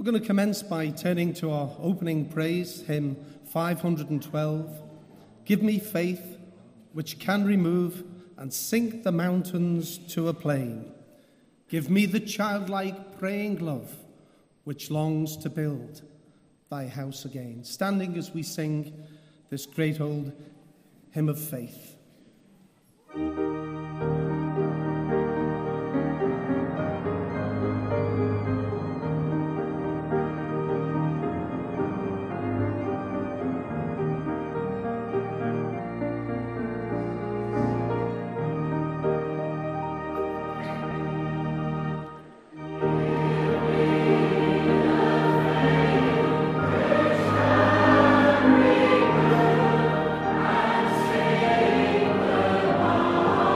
going to commence by turning to our opening praise, hymn 512. Give me faith which can remove and sink the mountains to a plain. Give me the childlike praying love which longs to build thy house again. Standing as we sing this great old hymn of faith. Sing the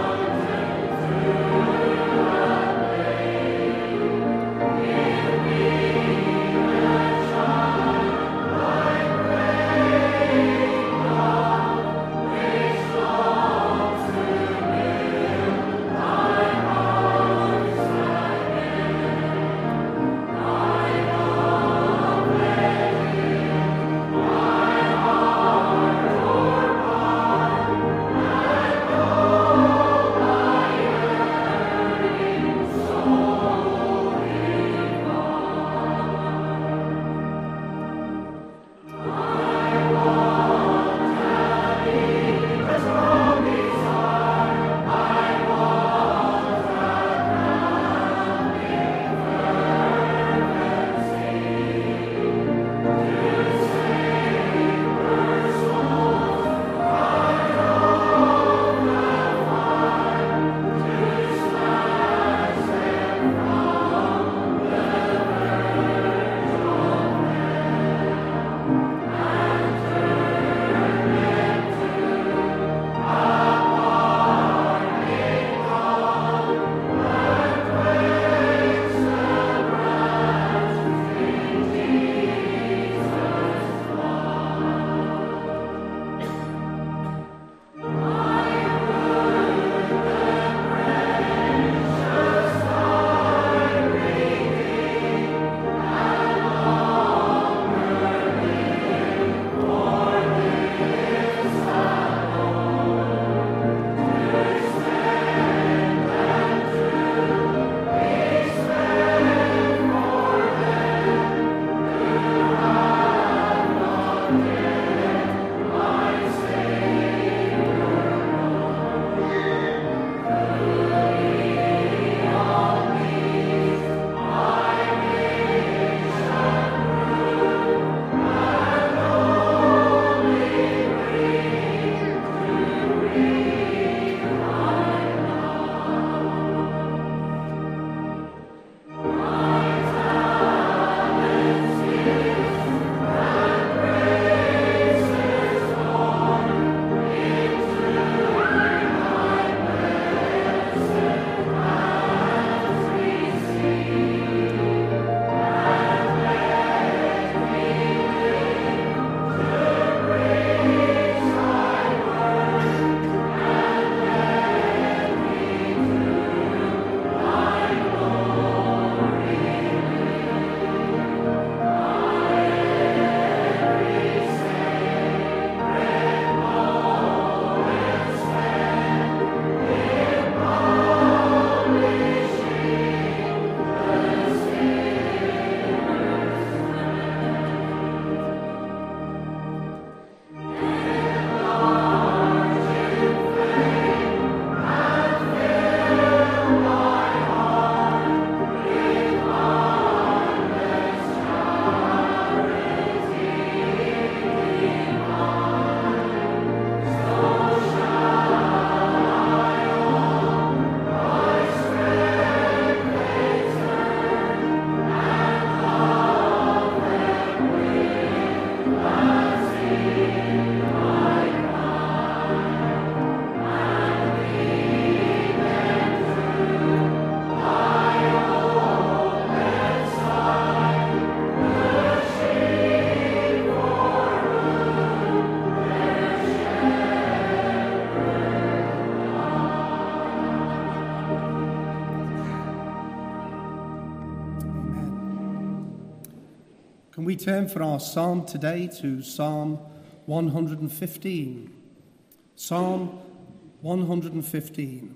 Can we turn for our psalm today to Psalm 115? Psalm 115.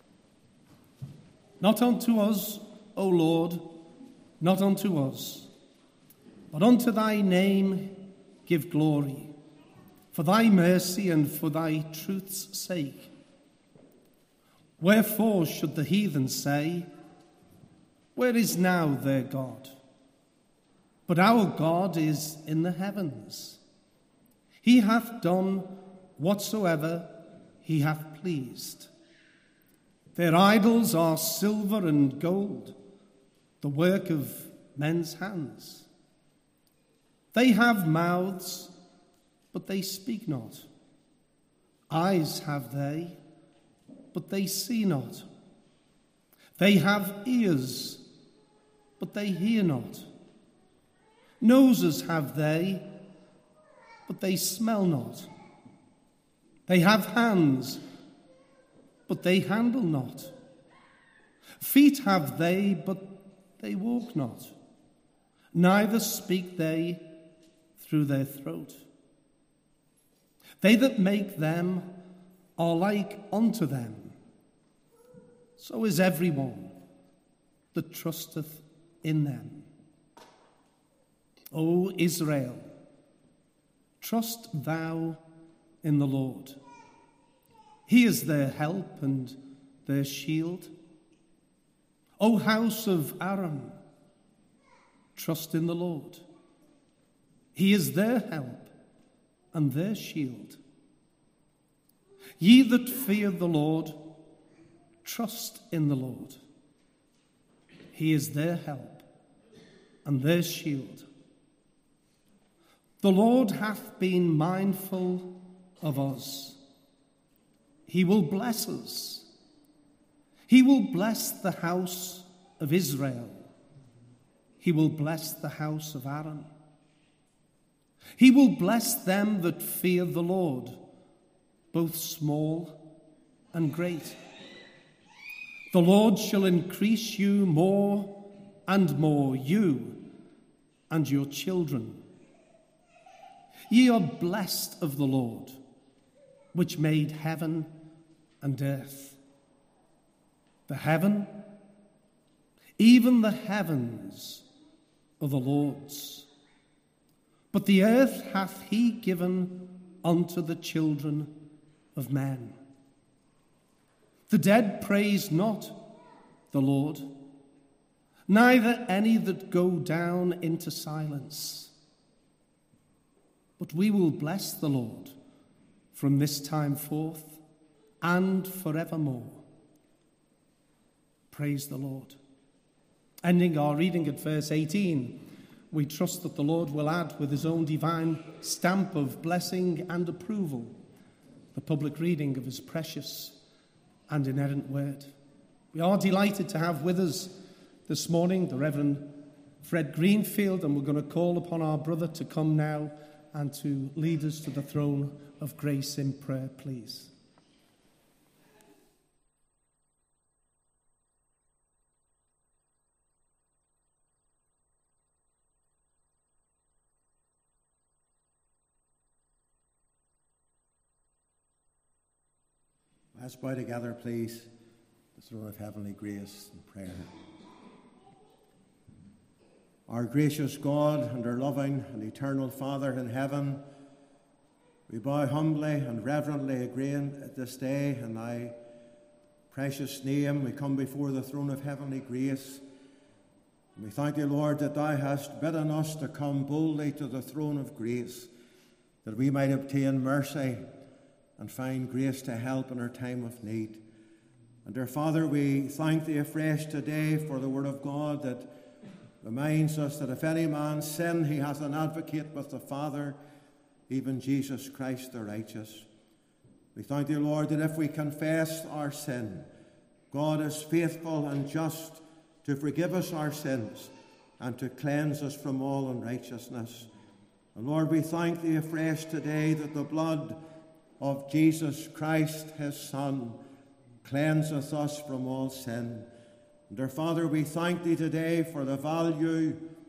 Not unto us, O Lord, not unto us, but unto thy name give glory, for thy mercy and for thy truth's sake. Wherefore should the heathen say, where is now their God? But our God is in the heavens. He hath done whatsoever he hath pleased. Their idols are silver and gold, the work of men's hands. They have mouths, but they speak not. Eyes have they, but they see not. They have ears, but they hear not. Noses have they, but they smell not. They have hands, but they handle not. Feet have they, but they walk not. Neither speak they through their throat. They that make them are like unto them. So is everyone that trusteth in them. O Israel, trust thou in the Lord. He is their help and their shield. O house of Aaron, trust in the Lord. He is their help and their shield. Ye that fear the Lord, trust in the Lord. He is their help and their shield. The Lord hath been mindful of us. He will bless us. He will bless the house of Israel. He will bless the house of Aaron. He will bless them that fear the Lord, both small and great. The Lord shall increase you more and more, you and your children. Ye are blessed of the Lord, which made heaven and earth. The heaven, even the heavens, are the Lord's, but the earth hath he given unto the children of men. The dead praise not the Lord, neither any that go down into silence. But we will bless the Lord from this time forth and forevermore. Praise the Lord. Ending our reading at verse 18, we trust that the Lord will add with his own divine stamp of blessing and approval the public reading of his precious and inerrant word. We are delighted to have with us this morning the Reverend Fred Greenfield, and we're going to call upon our brother to come now and to lead us to the throne of grace in prayer, please. Let's bow together, please, the throne of heavenly grace and prayer. Our gracious God and our loving and eternal Father in heaven, we bow humbly and reverently again at this day in thy precious name. We come before the throne of heavenly grace. And we thank you, Lord, that thou hast bidden us to come boldly to the throne of grace, that we might obtain mercy and find grace to help in our time of need. And dear Father, we thank thee afresh today for the word of God that reminds us that if any man sin, he has an advocate with the Father, even Jesus Christ the righteous. We thank thee, Lord, that if we confess our sin, God is faithful and just to forgive us our sins and to cleanse us from all unrighteousness. And Lord, we thank thee afresh today that the blood of Jesus Christ, his Son, cleanseth us from all sin. And our Father, we thank thee today for the value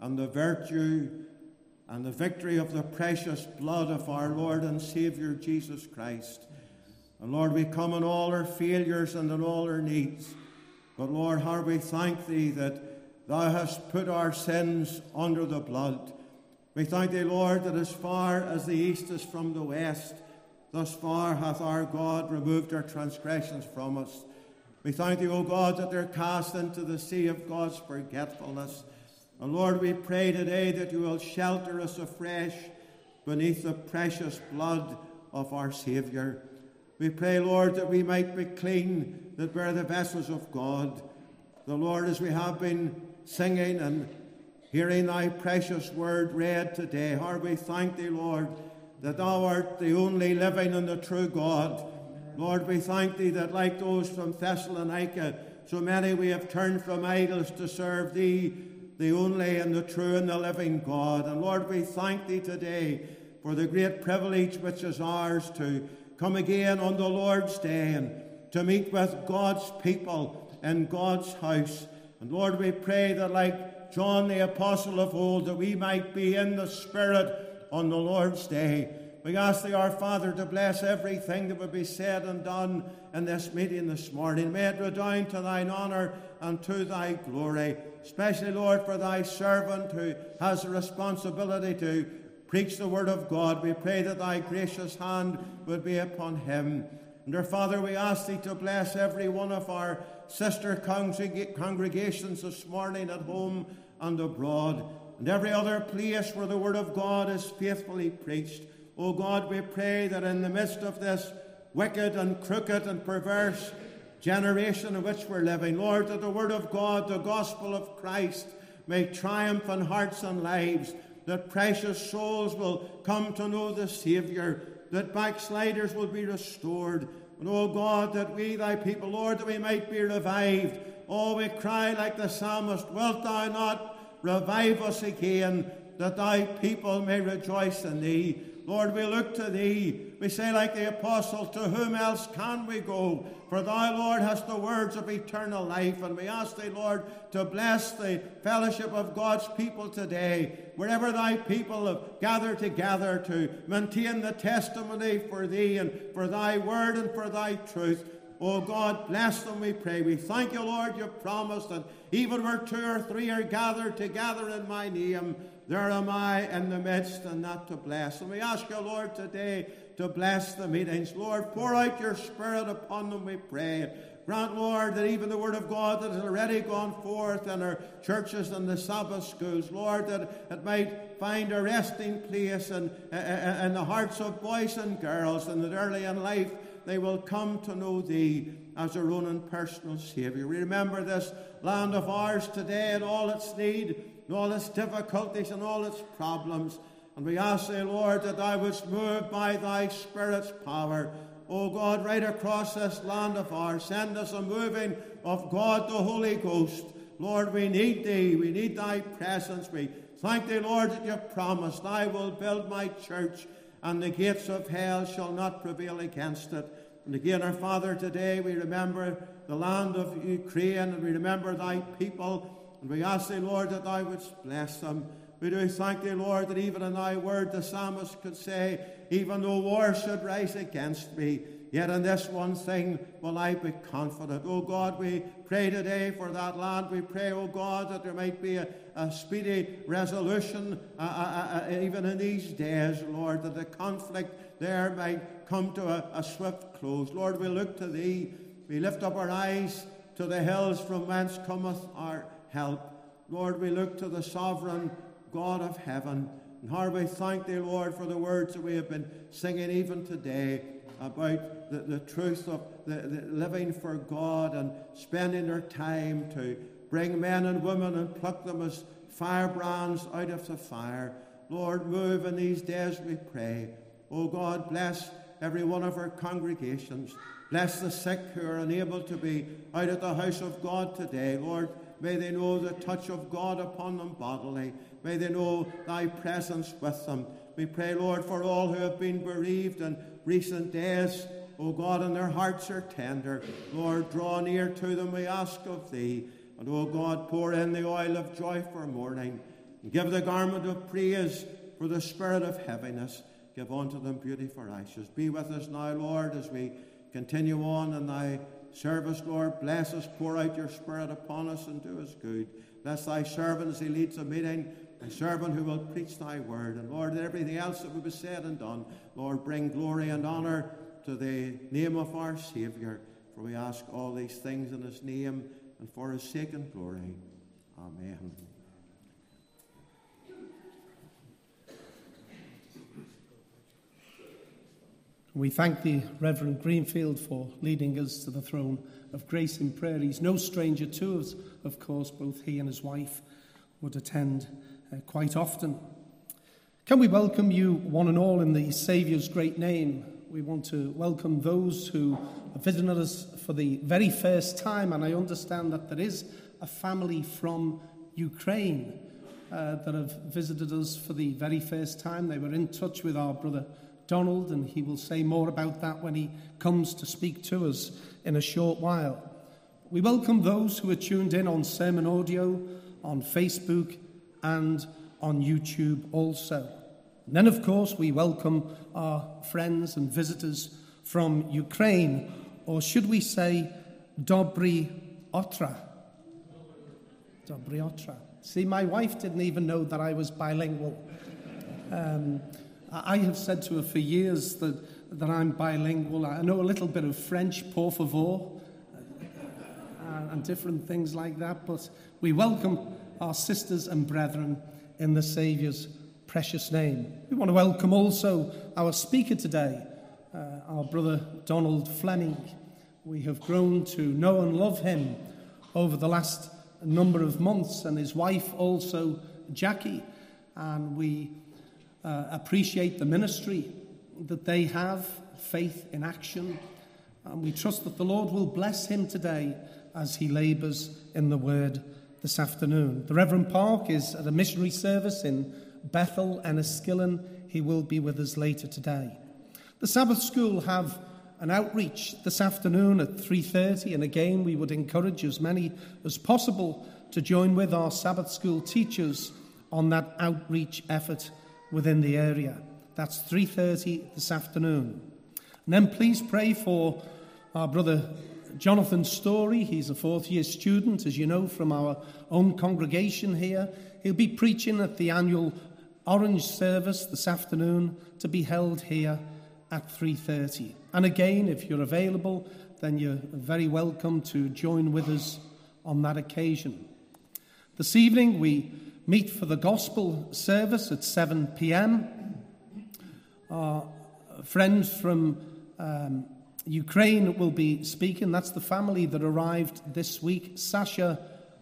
and the virtue and the victory of the precious blood of our Lord and Saviour Jesus Christ. And Lord, we come in all our failures and in all our needs. But Lord, how we thank Thee that Thou hast put our sins under the blood. We thank Thee, Lord, that as far as the east is from the west, thus far hath our God removed our transgressions from us. We thank Thee, O God, that they're cast into the sea of God's forgetfulness. And Lord, we pray today that You will shelter us afresh beneath the precious blood of our Saviour. We pray, Lord, that we might be clean, that we're the vessels of God. The Lord, as we have been singing and hearing Thy precious word read today, how we thank Thee, Lord, that Thou art the only living and the true God. Lord, we thank Thee that like those from Thessalonica, so many we have turned from idols to serve Thee, the only and the true and the living God. And Lord, we thank Thee today for the great privilege which is ours to come again on the Lord's Day and to meet with God's people in God's house. And Lord, we pray that like John the Apostle of old, that we might be in the Spirit on the Lord's Day. We ask Thee, our Father, to bless everything that will be said and done in this meeting this morning. May it redound to Thine honour and to Thy glory. Especially, Lord, for Thy servant who has the responsibility to preach the word of God. We pray that Thy gracious hand would be upon him. And our Father, we ask Thee to bless every one of our sister congregations this morning at home and abroad, and every other place where the word of God is faithfully preached. O God, we pray that in the midst of this wicked and crooked and perverse generation in which we're living, Lord, that the word of God, the gospel of Christ, may triumph in hearts and lives, that precious souls will come to know the Saviour, that backsliders will be restored. And, O God, that we, Thy people, Lord, that we might be revived. Oh, we cry like the psalmist, wilt Thou not revive us again, that Thy people may rejoice in Thee. Lord, we look to Thee. We say like the apostle, to whom else can we go? For Thou, Lord, hast the words of eternal life. And we ask Thee, Lord, to bless the fellowship of God's people today, wherever Thy people have gathered together to maintain the testimony for Thee and for Thy word and for Thy truth. Oh God, bless them, we pray. We thank You, Lord, You promised that even where 2 or 3 are gathered together in My name, there am I in the midst, and that to bless. And we ask You, Lord, today to bless the meetings. Lord, pour out Your Spirit upon them, we pray. Grant, Lord, that even the word of God that has already gone forth in our churches and the Sabbath schools, Lord, that it might find a resting place in the hearts of boys and girls, and that early in life they will come to know Thee as their own and personal Saviour. We remember this land of ours today and all its need, and all its difficulties and all its problems. And we ask Thee, Lord, that Thou wouldst move by Thy Spirit's power. O God, right across this land of ours, send us a moving of God the Holy Ghost. Lord, we need Thee. We need Thy presence. We thank Thee, Lord, that You promised, I will build My church, and the gates of hell shall not prevail against it. And again, our Father, today we remember the land of Ukraine, and we remember Thy people. And we ask Thee, Lord, that Thou wouldst bless them. We do thank Thee, Lord, that even in Thy word the psalmist could say, even though war should rise against me, yet in this one thing will I be confident. O God, we pray today for that land. We pray, O God, that there might be a speedy resolution even in these days, Lord, that the conflict there might come to a swift close. Lord, we look to Thee. We lift up our eyes to the hills from whence cometh our help. Lord, we look to the sovereign God of heaven. And how we thank Thee, Lord, for the words that we have been singing even today about the truth of the living for God and spending their time to bring men and women and pluck them as firebrands out of the fire. Lord, move in these days, we pray. Oh God, bless every one of our congregations. Bless the sick who are unable to be out at the house of God today. Lord, may they know the touch of God upon them bodily. May they know Thy presence with them. We pray, Lord, for all who have been bereaved in recent days. O God, and their hearts are tender. Lord, draw near to them, we ask of Thee. And, O God, pour in the oil of joy for mourning. And give the garment of praise for the spirit of heaviness. Give unto them beauty for ashes. Be with us now, Lord, as we continue on in thy service, Lord. Bless us, pour out your spirit upon us, and do us good. Bless thy servant as he leads the meeting, a servant who will preach thy word. And Lord, everything else that will be said and done, Lord, bring glory and honour to the name of our Saviour. For we ask all these things in his name and for his sake and glory. Amen. We thank the Reverend Greenfield for leading us to the throne of grace in prayer. He's no stranger to us, of course. Both he and his wife would attend quite often. Can we welcome you one and all in the Saviour's great name? We want to welcome those who are visiting us for the very first time, and I understand that there is a family from Ukraine that have visited us for the very first time. They were in touch with our brother Donald, and he will say more about that when he comes to speak to us in a short while. We welcome those who are tuned in on sermon audio, on Facebook, and on YouTube also. And then, of course, we welcome our friends and visitors from Ukraine, or should we say, Dobry Otra. Dobry Otra. See, my wife didn't even know that I was bilingual. I have said to her for years that I'm bilingual. I know a little bit of French, por favor, and different things like that. But we welcome our sisters and brethren in the Saviour's precious name. We want to welcome also our speaker today, our brother Donald Fleming. We have grown to know and love him over the last number of months, and his wife also, Jackie, and we appreciate the ministry that they have, faith in action, and we trust that the Lord will bless him today as he labours in the word this afternoon. The Reverend Park is at a missionary service in Bethel, Enniskillen. He will be with us later today. The Sabbath School have an outreach this afternoon at 3:30, and again we would encourage as many as possible to join with our Sabbath School teachers on that outreach effort within the area. That's 3:30 this afternoon. And then please pray for our brother Jonathan Story. He's a fourth-year student, as you know, from our own congregation here. He'll be preaching at the annual Orange service this afternoon, to be held here at 3:30. And again, if you're available, then you're very welcome to join with us on that occasion. This evening we meet for the gospel service at 7 p.m. Our friends from Ukraine will be speaking. That's the family that arrived this week. Sasha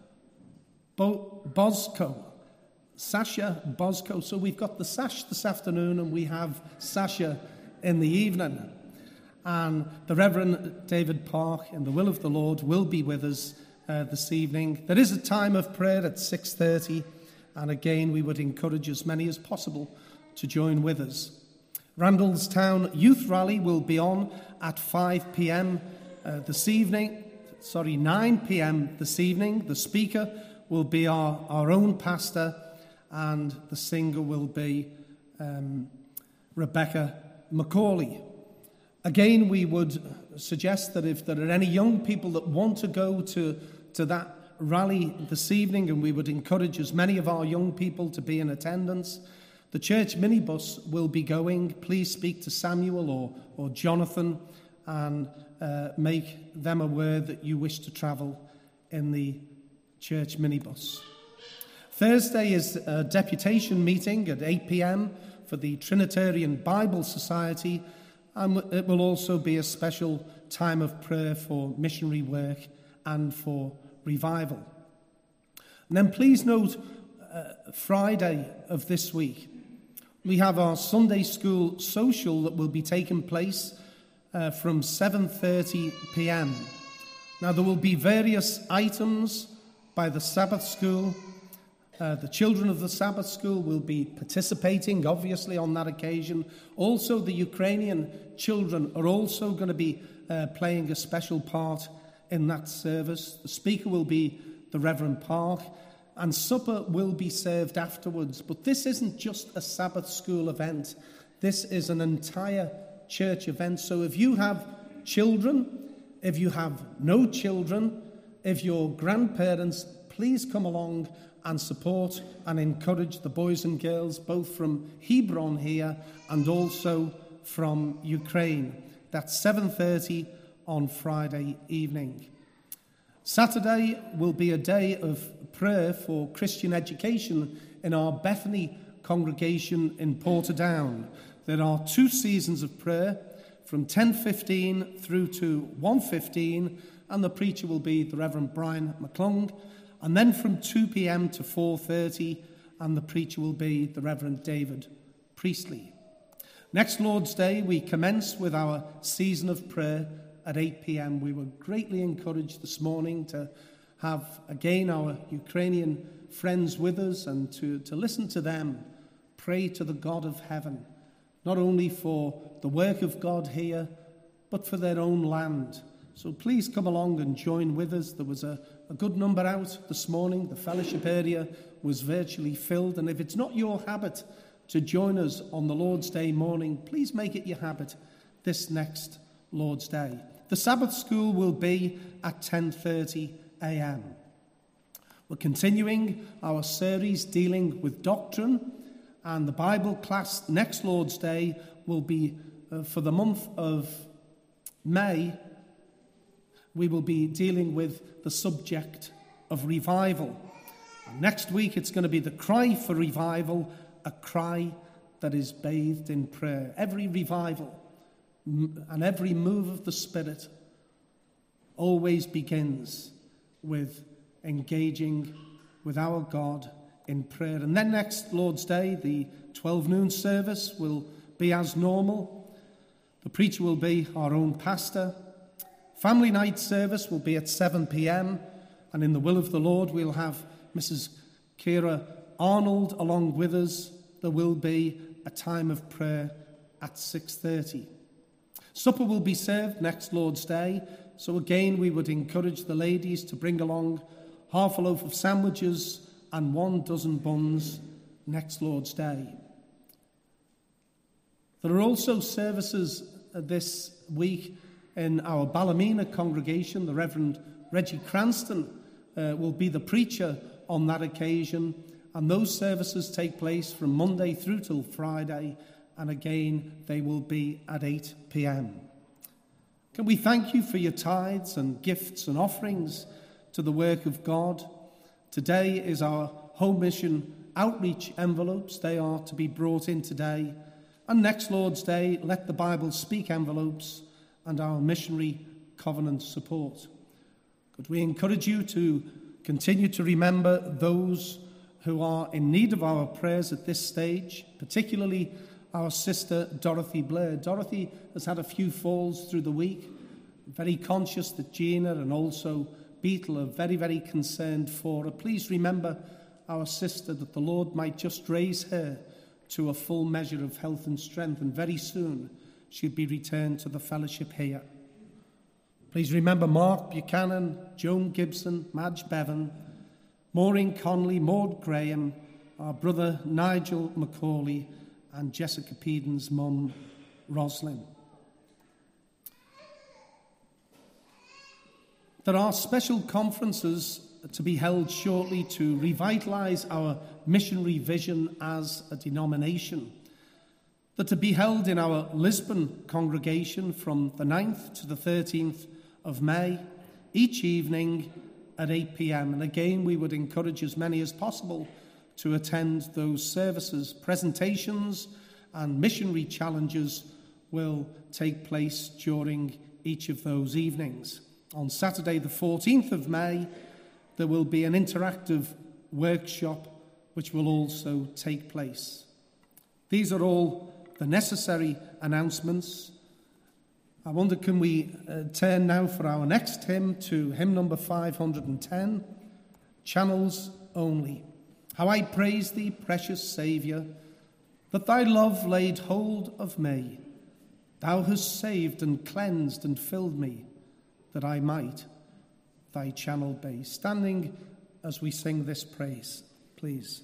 Bozko. Sasha Bozko. So we've got the Sash this afternoon, and we have Sasha in the evening. And the Reverend David Park, in the will of the Lord, will be with us this evening. There is a time of prayer at 6:30. And again, we would encourage as many as possible to join with us. Randallstown Youth Rally will be on at 5 p.m. This evening. 9 p.m. this evening. The speaker will be our own pastor, and the singer will be Rebecca Macaulay. Again, we would suggest that if there are any young people that want to go to that rally this evening, and we would encourage as many of our young people to be in attendance, the church minibus will be going. Please speak to Samuel or Jonathan and make them aware that you wish to travel in the church minibus. Thursday is a deputation meeting at 8 p.m. for the Trinitarian Bible Society, and it will also be a special time of prayer for missionary work and for revival. And then please note, Friday of this week, we have our Sunday school social that will be taking place from 7:30 p.m. Now, there will be various items by the Sabbath school. The children of the Sabbath school will be participating, obviously, on that occasion. Also, the Ukrainian children are also going to be playing a special part in that service. The speaker will be the Reverend Park. and supper will be served afterwards. But this isn't just a Sabbath school event. This is an entire church event. So if you have children, if you have no children, if you're grandparents, please come along and support and encourage the boys and girls, both from Hebron here and also from Ukraine. That's 7:30 on Friday evening. Saturday will be a day of prayer for Christian education in our Bethany congregation in Portadown. There are 2 seasons of prayer from 10:15 through to 1:15, and the preacher will be the Reverend Brian McClung. And then from 2 p.m. to 4:30, and the preacher will be the Reverend David Priestley. Next Lord's Day, we commence with our season of prayer at 8 p.m. We were greatly encouraged this morning to have again our Ukrainian friends with us and to listen to them pray to the God of heaven, not only for the work of God here, but for their own land. So please come along and join with us. There was a good number out this morning. The fellowship area was virtually filled. And if it's not your habit to join us on the Lord's Day morning, please make it your habit this next Lord's Day. The Sabbath school will be at 10:30 a.m. We're continuing our series dealing with doctrine, and the Bible class next Lord's Day will be for the month of May. We will be dealing with the subject of revival. And next week it's going to be the cry for revival, a cry that is bathed in prayer. Every revival and every move of the Spirit always begins with engaging with our God in prayer. And then next Lord's Day, the 12 noon service will be as normal. The preacher will be our own pastor. Family night service will be at 7 p.m. And in the will of the Lord, we'll have Mrs. Kira Arnold along with us. There will be a time of prayer at 6:30. Supper will be served next Lord's Day. So again, we would encourage the ladies to bring along half a loaf of sandwiches and 1 dozen buns next Lord's Day. There are also services this week in our Ballymena congregation. The Reverend Reggie Cranston will be the preacher on that occasion, and those services take place from Monday through till Friday, and again they will be at 8 p.m. Can we thank you for your tithes and gifts and offerings to the work of God? Today is our home mission outreach envelopes. They are to be brought in today. And next Lord's Day, Let the Bible Speak envelopes and our missionary covenant support. Could we encourage you to continue to remember those who are in need of our prayers at this stage, particularly our sister Dorothy Blair. Dorothy has had a few falls through the week. I'm very conscious that Gina and also Beetle are very, very concerned for her. Please remember our sister, that the Lord might just raise her to a full measure of health and strength, and very soon she'll be returned to the fellowship here. Please remember Mark Buchanan, Joan Gibson, Madge Bevan, Maureen Conley, Maud Graham, our brother Nigel Macaulay, and Jessica Peden's mum, Roslyn. There are special conferences to be held shortly to revitalise our missionary vision as a denomination. They're to be held in our Lisbon congregation from the 9th to the 13th of May, each evening at 8 p.m. And again, we would encourage as many as possible to attend those services. Presentations and missionary challenges will take place during each of those evenings. On Saturday, the 14th of May, there will be an interactive workshop which will also take place. These are all the necessary announcements. I wonder, can we turn now for our next hymn to hymn number 510, Channels Only. How I praise thee, precious Saviour, that thy love laid hold of me. Thou hast saved and cleansed and filled me, that I might thy channel be. Standing as we sing this praise, please.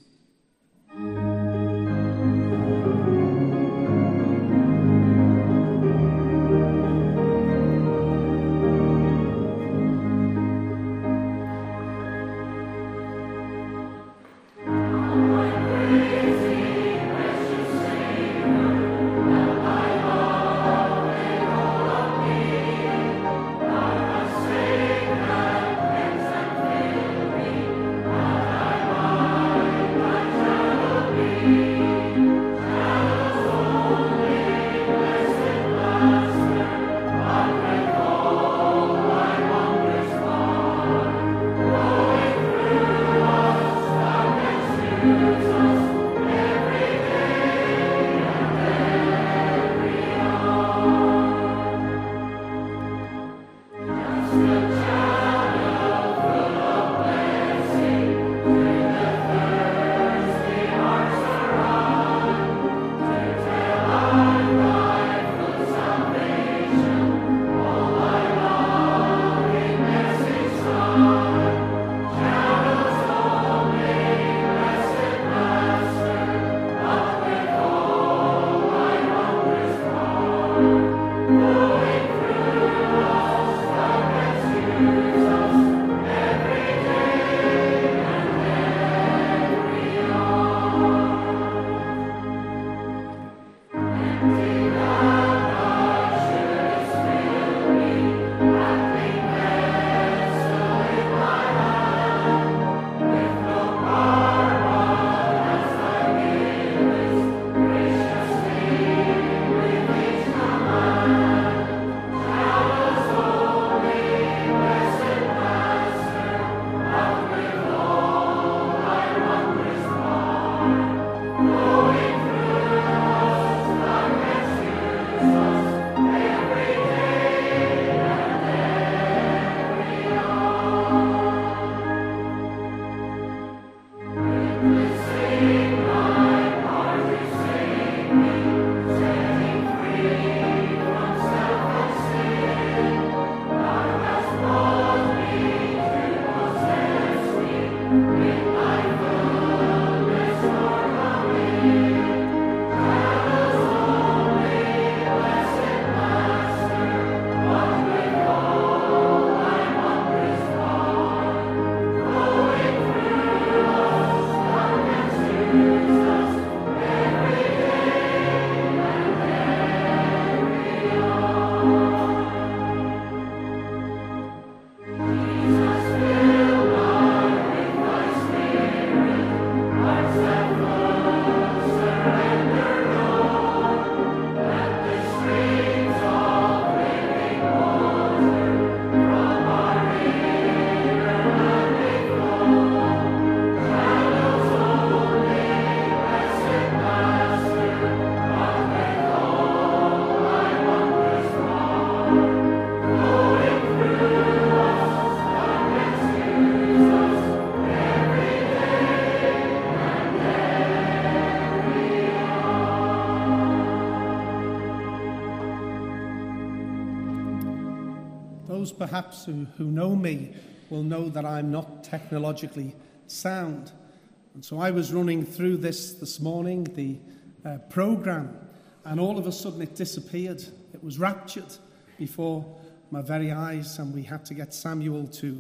Those perhaps who know me will know that I'm not technologically sound. And so I was running through this morning, the programme, and all of a sudden it disappeared. It was raptured before my very eyes, and we had to get Samuel to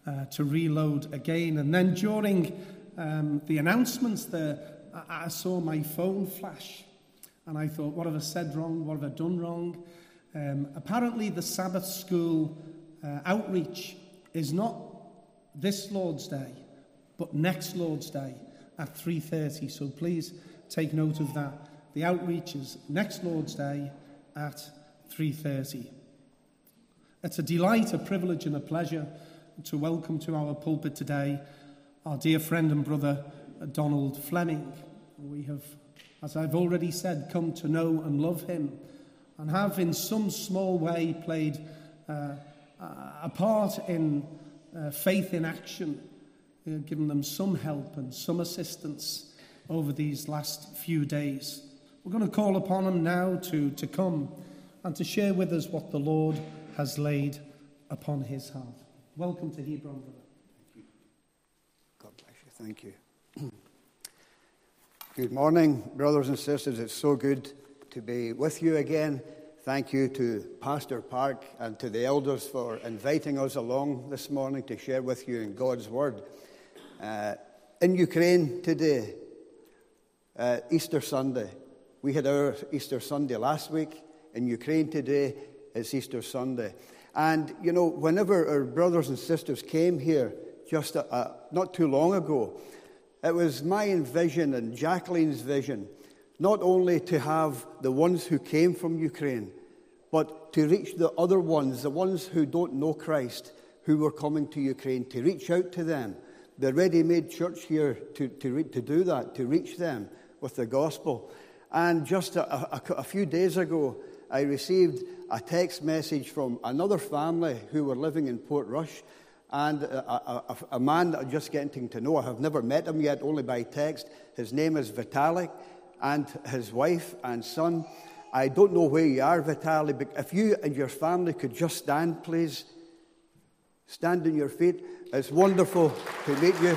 reload again. And then during the announcements there, I saw my phone flash, and I thought, what have I said wrong? What have I done wrong? Apparently the Sabbath school outreach is not this Lord's Day, but next Lord's Day at 3:30. So please take note of that. The outreach is next Lord's Day at 3:30. It's a delight, a privilege and a pleasure to welcome to our pulpit today our dear friend and brother Donald Fleming. We have, as I've already said, come to know and love him, and have in some small way played a part in Faith in Action, given them some help and some assistance over these last few days. We're going to call upon him now to come and to share with us what the Lord has laid upon his heart. Welcome to Hebron, brother. Thank you. Good morning, brothers and sisters. It's so good to be with you again. Thank you to Pastor Park and to the elders for inviting us along this morning to share with you in God's Word. In Ukraine today, Easter Sunday. We had our Easter Sunday last week. In Ukraine today, it's Easter Sunday. And, you know, whenever our brothers and sisters came here just not too long ago, it was my vision and Jacqueline's vision not only to have the ones who came from Ukraine, but to reach the other ones, the ones who don't know Christ, who were coming to Ukraine, to reach out to them. The ready-made church here to do that, to reach them with the gospel. And just a few days ago, I received a text message from another family who were living in Portrush, and a man that I'm just getting to know. I have never met him yet, only by text. His name is Vitalik, and his wife and son. I don't know where you are, Vitalik, but if you and your family could just stand, please. Stand on your feet. It's wonderful to meet you.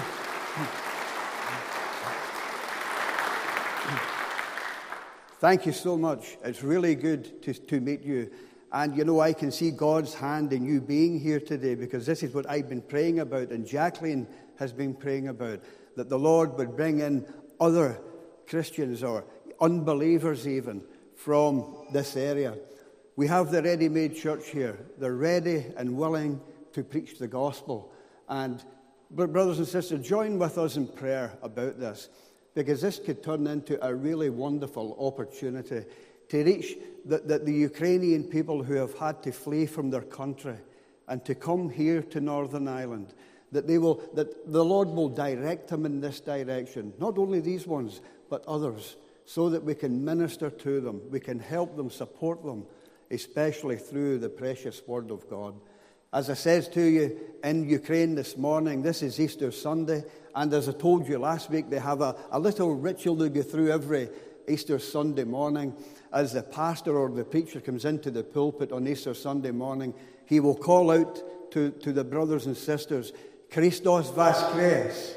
Thank you so much. It's really good to meet you. And, you know, I can see God's hand in you being here today, because this is what I've been praying about, and Jacqueline has been praying about, that the Lord would bring in other Christians or unbelievers even from this area. We have the ready-made church here. They're ready and willing to preach the gospel. And, brothers and sisters, join with us in prayer about this, because this could turn into a really wonderful opportunity to reach the Ukrainian people who have had to flee from their country and to come here to Northern Ireland, that the Lord will direct them in this direction, not only these ones, but others, so that we can minister to them, we can help them, support them, especially through the precious Word of God. As I said to you, in Ukraine this morning, this is Easter Sunday, and as I told you last week, they have a little ritual they go through every Easter Sunday morning. As the pastor or the preacher comes into the pulpit on Easter Sunday morning, he will call out to the brothers and sisters, Christos Vaskres.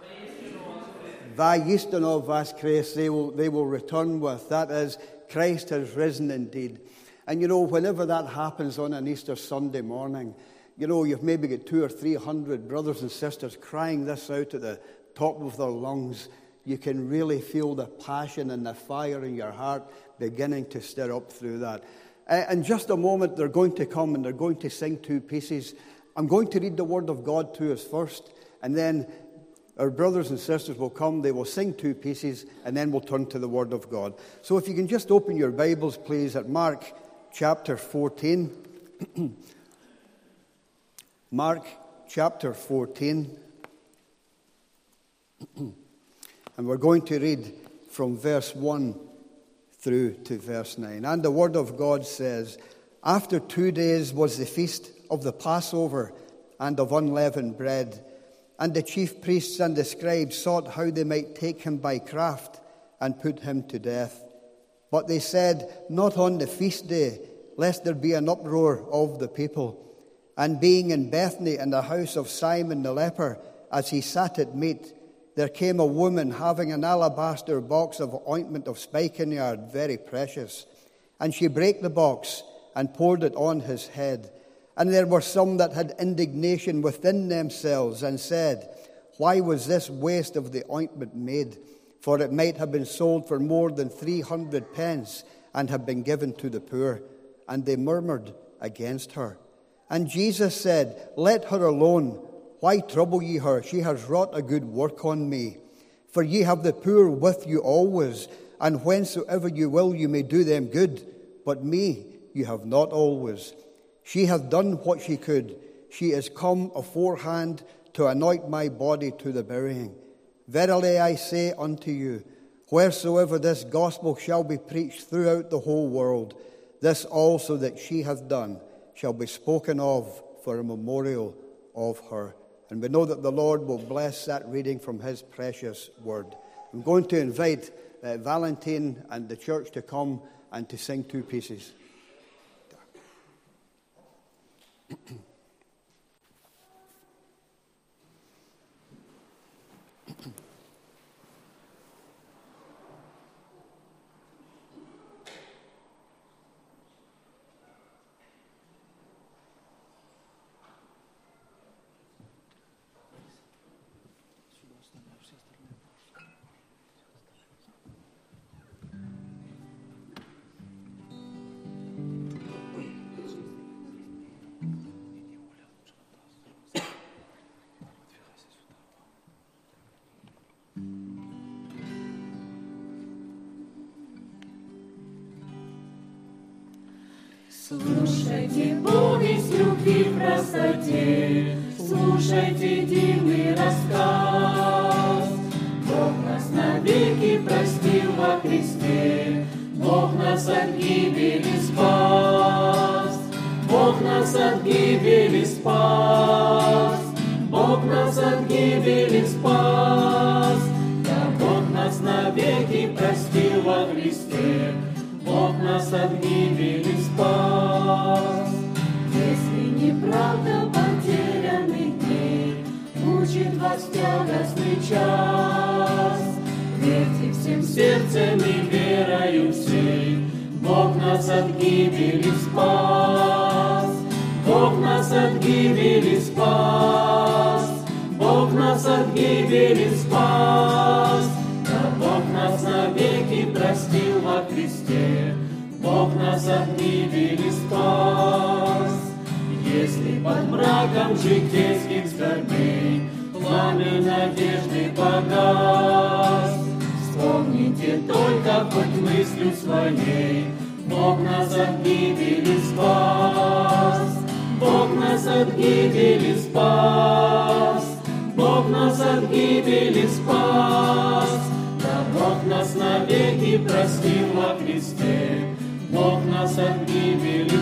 Vayistanov Vaskres, they will return with. That is, Christ has risen indeed. And you know, whenever that happens on an Easter Sunday morning, you know, you've maybe got 200 or 300 brothers and sisters crying this out at the top of their lungs. You can really feel the passion and the fire in your heart beginning to stir up through that. In just a moment, they're going to come and they're going to sing two pieces. I'm going to read the Word of God to us first, and then our brothers and sisters will come, they will sing two pieces, and then we'll turn to the Word of God. So if you can just open your Bibles, please, at Mark chapter 14. Mark chapter 14. And we're going to read from verse 1 through to verse 9. And the Word of God says, After 2 days was the feast of the Passover and of unleavened bread. And the chief priests and the scribes sought how they might take him by craft and put him to death. But they said, Not on the feast day, lest there be an uproar of the people. And being in Bethany in the house of Simon the leper, as he sat at meat, there came a woman having an alabaster box of ointment of spikenard, very precious. And she brake the box and poured it on his head. And there were some that had indignation within themselves and said, Why was this waste of the ointment made? For it might have been sold for more than 300 pence and have been given to the poor. And they murmured against her. And Jesus said, Let her alone. Why trouble ye her? She has wrought a good work on me. For ye have the poor with you always, and whensoever you will you may do them good. But me you have not always. She hath done what she could. She is come aforehand to anoint my body to the burying. Verily I say unto you, wheresoever this gospel shall be preached throughout the whole world, this also that she hath done shall be spoken of for a memorial of her. And we know that the Lord will bless that reading from his precious word. I'm going to invite Valentine and the church to come and to sing two pieces. Слушайте повесть любви в красоте, слушайте дивный рассказ. Бог нас навеки простил во Христе, Бог нас от гибели спас. Бог нас от гибели спас, Бог нас от гибели спас. Да, Бог нас навеки простил во Христе, Бог нас от гибели спас. Если неправда потерянных дней учит вас тягостный час, верьте всем сердцем и верою всей, Бог нас от гибели спас. Бог нас от гибели спас, Бог нас от гибели спас. Да, Бог нас навеки простил во Христе, Бог нас от гибели спас. Если под мраком житейских скорбей пламя надежды погас, вспомните только хоть мыслью своей, Бог нас от гибели спас. Бог нас от гибели спас, Бог нас от гибели спас. Да, Бог нас навеки простил во Христе, Бог нас от гибели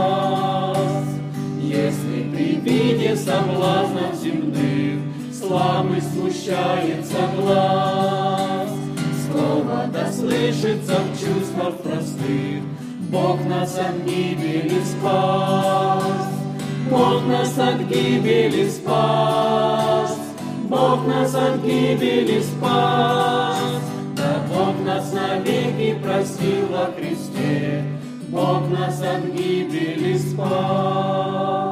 спас. Если при виде соблазнов земных славы смущается глаз, слово да слышится в чувствах простых, Бог нас от гибели спас. Бог нас от гибели спас, Бог нас от гибели спас. Да, Бог нас навеки простил во Христе, Бог нас от гибели спас.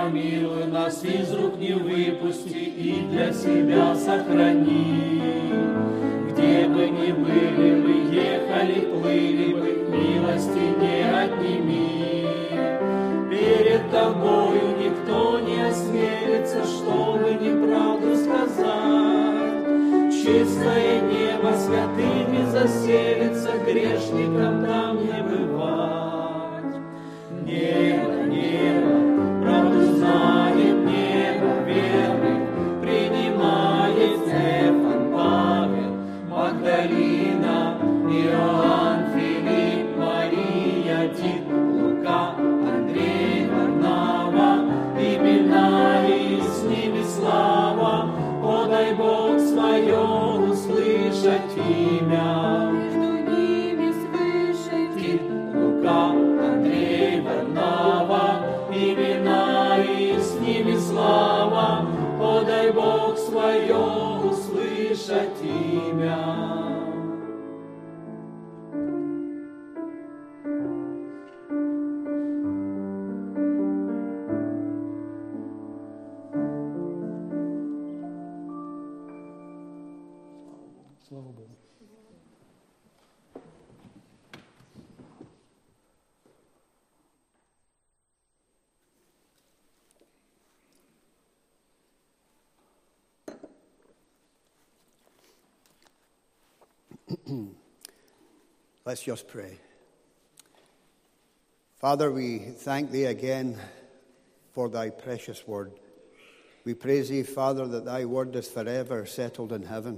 помилуй нас, из рук не выпусти и для себя сохрани. Где бы ни были бы, ехали, плыли бы, милости не отними. Перед тобою никто не осмелится, чтобы неправду сказать. Чистое небо святыми заселится, грешникам там не бывать. Небо, небо, правду знает небо, верный принимает Стефан, Павел, Магдалина, Иоанн, Филипп, Мария, Тит, Лука, Андрей, Варнава, имена и с ними слава. Подай Бог свое услышать имя. Между ними свыше Тит, Лука, Андрей, Варнава, имена и с ними слава. Подай Бог свое услышать имя. Слава Богу. Let's just pray. Father, we thank thee again for thy precious word. We praise thee, Father, that thy word is forever settled in heaven.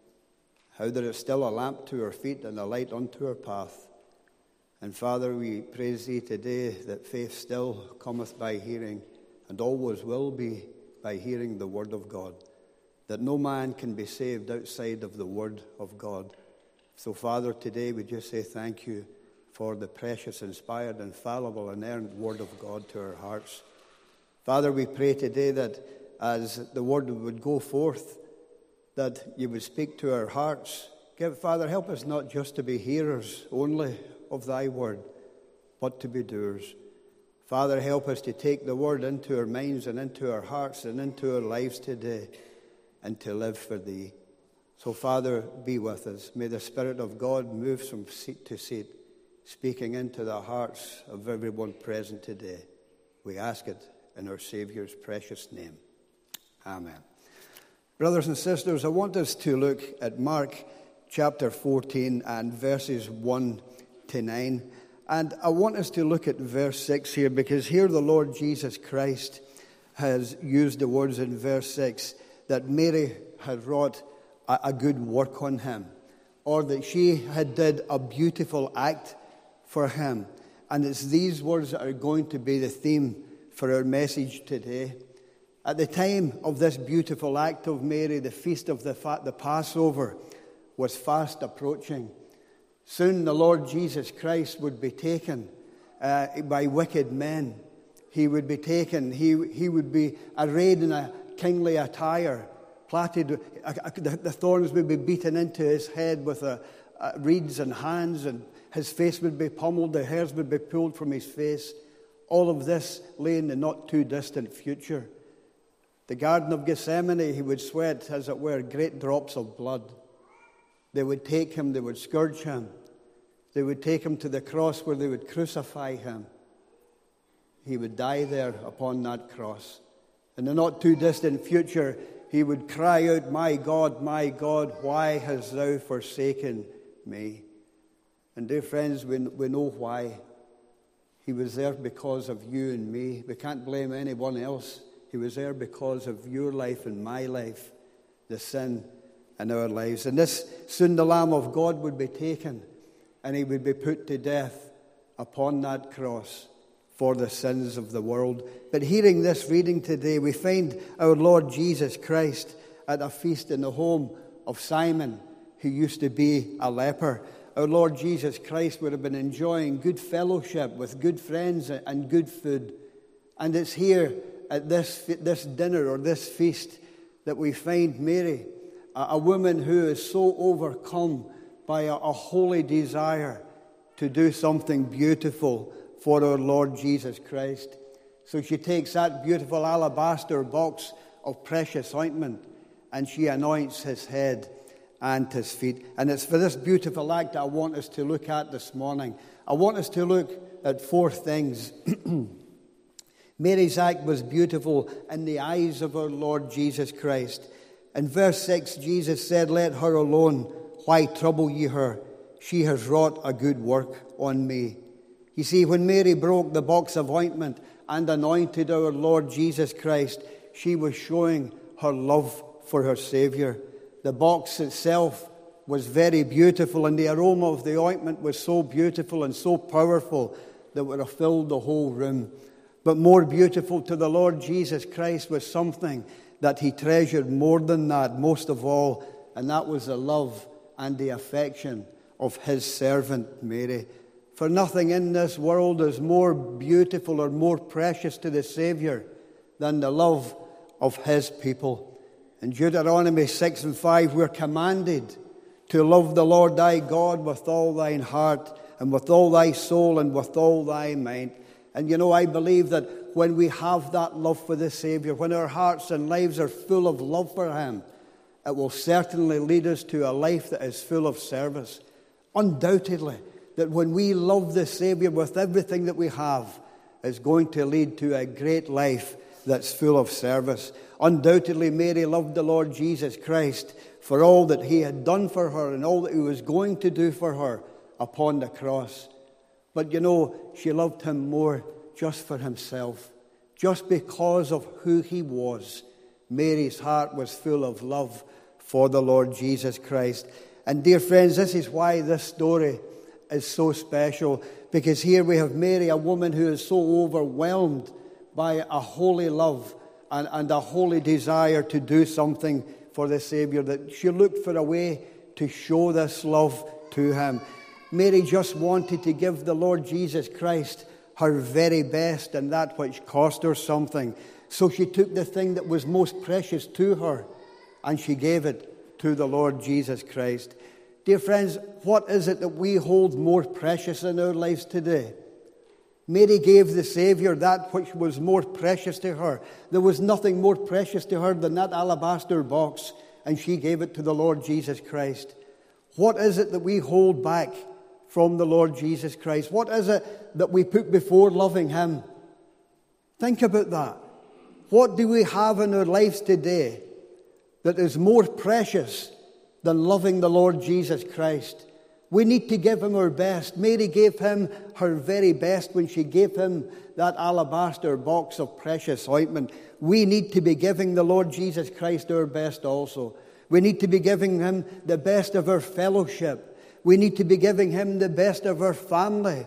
How that it's still a lamp to our feet and a light unto our path. And Father, we praise thee today that faith still cometh by hearing, and always will be by hearing the word of God. That no man can be saved outside of the word of God. So, Father, today we just say thank you for the precious, inspired, infallible, inerrant word of God to our hearts. Father, we pray today that as the word would go forth, that you would speak to our hearts. Father, help us not just to be hearers only of thy word, but to be doers. Father, help us to take the word into our minds and into our hearts and into our lives today, and to live for thee. So, Father, be with us. May the Spirit of God move from seat to seat, speaking into the hearts of everyone present today. We ask it in our Saviour's precious name. Amen. Brothers and sisters, I want us to look at Mark chapter 14 and verses 1 to 9. And I want us to look at verse 6 here, because here the Lord Jesus Christ has used the words in verse 6 that Mary had wrought a good work on him, or that she had did a beautiful act for him. And it's these words that are going to be the theme for our message today. At the time of this beautiful act of Mary, the feast of the Passover was fast approaching. Soon the Lord Jesus Christ would be taken by wicked men. He would be taken. He would be arrayed in a kingly attire. Plaited, the thorns would be beaten into his head with reeds and hands, and his face would be pummeled, the hairs would be pulled from his face. All of this lay in the not too distant future. The Garden of Gethsemane, he would sweat, as it were, great drops of blood. They would take him, they would scourge him. They would take him to the cross where they would crucify him. He would die there upon that cross. In the not too distant future, he would cry out, my God, why hast thou forsaken me? And dear friends, we know why. He was there because of you and me. We can't blame anyone else. He was there because of your life and my life, the sin in our lives. And this soon the Lamb of God would be taken, and he would be put to death upon that cross for the sins of the world. But hearing this reading today, we find our Lord Jesus Christ at a feast in the home of Simon, who used to be a leper. Our Lord Jesus Christ would have been enjoying good fellowship with good friends and good food. And it's here at this dinner or this feast that we find Mary, a woman who is so overcome by a holy desire to do something beautiful for our Lord Jesus Christ. So she takes that beautiful alabaster box of precious ointment and she anoints his head and his feet. And it's for this beautiful act that I want us to look at this morning. I want us to look at 4 things. Mary's act was beautiful in the eyes of our Lord Jesus Christ. In verse 6, Jesus said, "Let her alone. Why trouble ye her? She has wrought a good work on me." You see, when Mary broke the box of ointment and anointed our Lord Jesus Christ, she was showing her love for her Savior. The box itself was very beautiful, and the aroma of the ointment was so beautiful and so powerful that it would have filled the whole room. But more beautiful to the Lord Jesus Christ was something that he treasured more than that, most of all, and that was the love and the affection of his servant Mary. For nothing in this world is more beautiful or more precious to the Savior than the love of his people. In Deuteronomy 6:5, we're commanded to love the Lord thy God with all thine heart and with all thy soul and with all thy mind. And you know, I believe that when we have that love for the Savior, when our hearts and lives are full of love for him, it will certainly lead us to a life that is full of service. Undoubtedly, that when we love the Savior with everything that we have, it's going to lead to a great life that's full of service. Undoubtedly, Mary loved the Lord Jesus Christ for all that he had done for her and all that he was going to do for her upon the cross. But you know, she loved him more just for himself. Just because of who he was, Mary's heart was full of love for the Lord Jesus Christ. And dear friends, this is why this story is so special, because here we have Mary, a woman who is so overwhelmed by a holy love and a holy desire to do something for the Savior, that she looked for a way to show this love to him. Mary just wanted to give the Lord Jesus Christ her very best, and that which cost her something. So she took the thing that was most precious to her and she gave it to the Lord Jesus Christ. Dear friends, what is it that we hold more precious in our lives today? Mary gave the Savior that which was more precious to her. There was nothing more precious to her than that alabaster box, and she gave it to the Lord Jesus Christ. What is it that we hold back from the Lord Jesus Christ? What is it that we put before loving him? Think about that. What do we have in our lives today that is more precious than loving the Lord Jesus Christ? We need to give him our best. Mary gave him her very best when she gave him that alabaster box of precious ointment. We need to be giving the Lord Jesus Christ our best also. We need to be giving him the best of our fellowship. We need to be giving him the best of our family.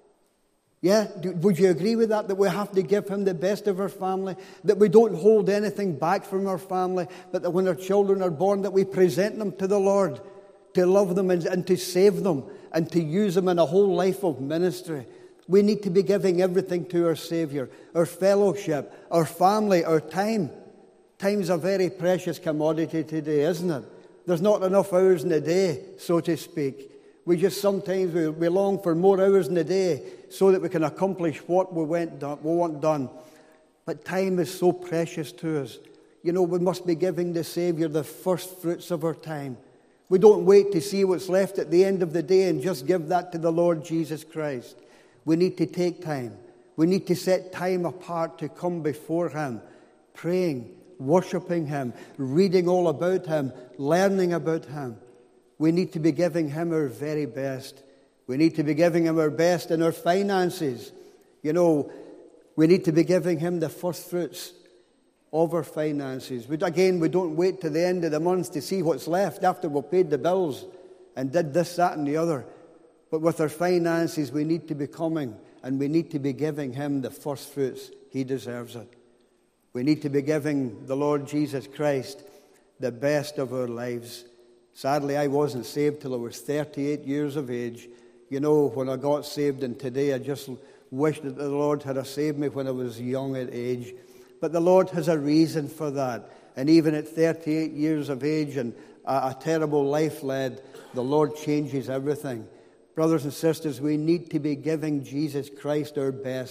Yeah, would you agree with that? That we have to give him the best of our family? That we don't hold anything back from our family, but that when our children are born, that we present them to the Lord, to love them and to save them and to use them in a whole life of ministry. We need to be giving everything to our Savior, our fellowship, our family, our time. Time's a very precious commodity today, isn't it? There's not enough hours in the day, so to speak. We just sometimes we long for more hours in the day so that we can accomplish what we want done. But time is so precious to us. You know, we must be giving the Savior the first fruits of our time. We don't wait to see what's left at the end of the day and just give that to the Lord Jesus Christ. We need to take time. We need to set time apart to come before him, praying, worshiping him, reading all about him, learning about him. We need to be giving him our very best. We need to be giving him our best in our finances. You know, we need to be giving him the first fruits of our finances. We don't wait to the end of the month to see what's left after we've paid the bills and did this, that, and the other. But with our finances, we need to be coming and we need to be giving him the first fruits. He deserves it. We need to be giving the Lord Jesus Christ the best of our lives. Sadly, I wasn't saved till I was 38 years of age. You know, when I got saved, and today I just wish that the Lord had saved me when I was young at age. But the Lord has a reason for that. And even at 38 years of age and a terrible life led, the Lord changes everything. Brothers and sisters, we need to be giving Jesus Christ our best.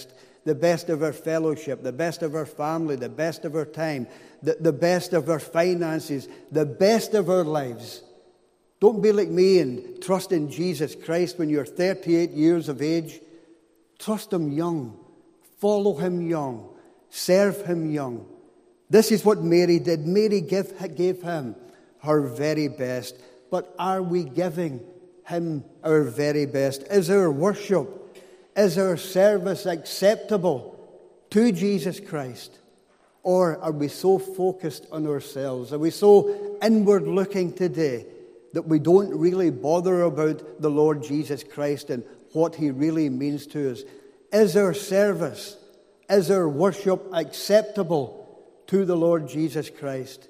the best of our fellowship, the best of our family, the best of our time, the best of our finances, the best of our lives. Don't be like me and trust in Jesus Christ when you're 38 years of age. Trust Him young. Follow Him young. Serve Him young. This is what Mary did. Mary gave Him her very best. But are we giving Him our very best? Is our worship, is our service acceptable to Jesus Christ? Or are we so focused on ourselves? Are we so inward looking today that we don't really bother about the Lord Jesus Christ and what He really means to us? Is our service, is our worship acceptable to the Lord Jesus Christ?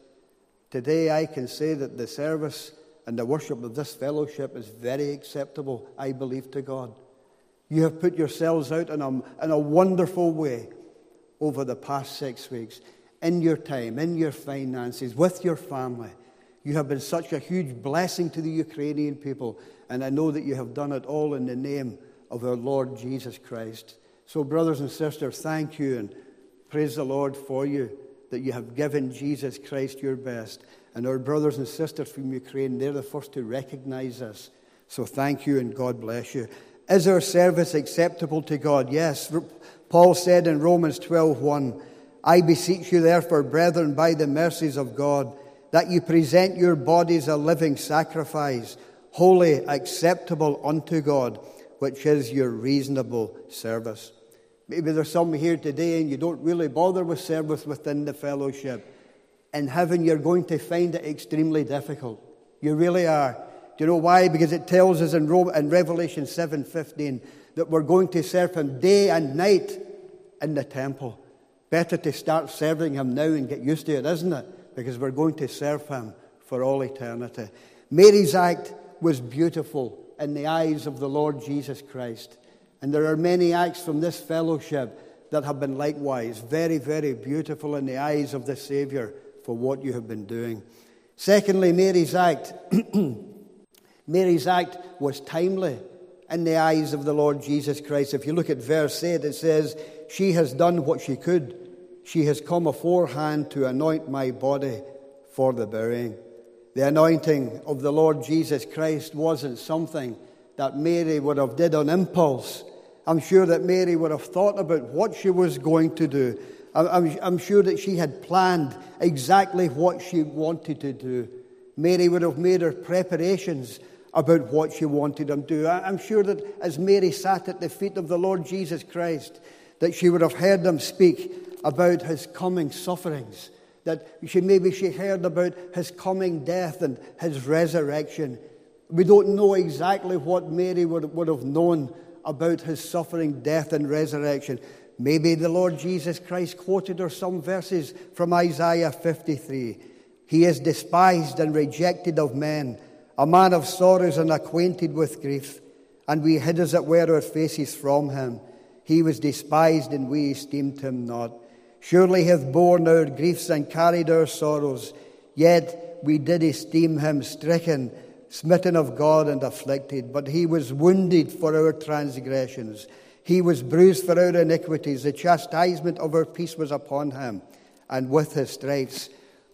Today I can say that the service and the worship of this fellowship is very acceptable, I believe, to God. You have put yourselves out in a wonderful way over the past 6 weeks, in your time, in your finances, with your family. You have been such a huge blessing to the Ukrainian people, and I know that you have done it all in the name of our Lord Jesus Christ. So, brothers and sisters, thank you and praise the Lord for you, that you have given Jesus Christ your best. And our brothers and sisters from Ukraine, they're the first to recognize this. So thank you and God bless you. Is our service acceptable to God? Yes. Paul said in Romans 12:1, I beseech you therefore, brethren, by the mercies of God, that you present your bodies a living sacrifice, holy, acceptable unto God, which is your reasonable service. Maybe there's some here today and you don't really bother with service within the fellowship. In heaven, you're going to find it extremely difficult. You really are. Do you know why? Because it tells us in Revelation 7:15 that we're going to serve Him day and night in the temple. Better to start serving Him now and get used to it, isn't it? Because we're going to serve Him for all eternity. Mary's act was beautiful in the eyes of the Lord Jesus Christ. And there are many acts from this fellowship that have been likewise very, very beautiful in the eyes of the Savior for what you have been doing. Secondly, Mary's act. Mary's act was timely in the eyes of the Lord Jesus Christ. If you look at verse 8, it says, she has done what she could. She has come aforehand to anoint my body for the burying. The anointing of the Lord Jesus Christ wasn't something that Mary would have did on impulse. I'm sure that Mary would have thought about what she was going to do. I'm sure that she had planned exactly what she wanted to do. Mary would have made her preparations about what she wanted him to do. I'm sure that as Mary sat at the feet of the Lord Jesus Christ, that she would have heard him speak about his coming sufferings, that she heard about his coming death and his resurrection. We don't know exactly what Mary would have known about his suffering, death, and resurrection. Maybe the Lord Jesus Christ quoted her some verses from Isaiah 53. He is despised and rejected of men, a man of sorrows and acquainted with grief, and we hid as it were our faces from him. He was despised and we esteemed him not. Surely he hath borne our griefs and carried our sorrows, yet we did esteem him stricken, smitten of God and afflicted. But he was wounded for our transgressions. He was bruised for our iniquities. The chastisement of our peace was upon him, and with his stripes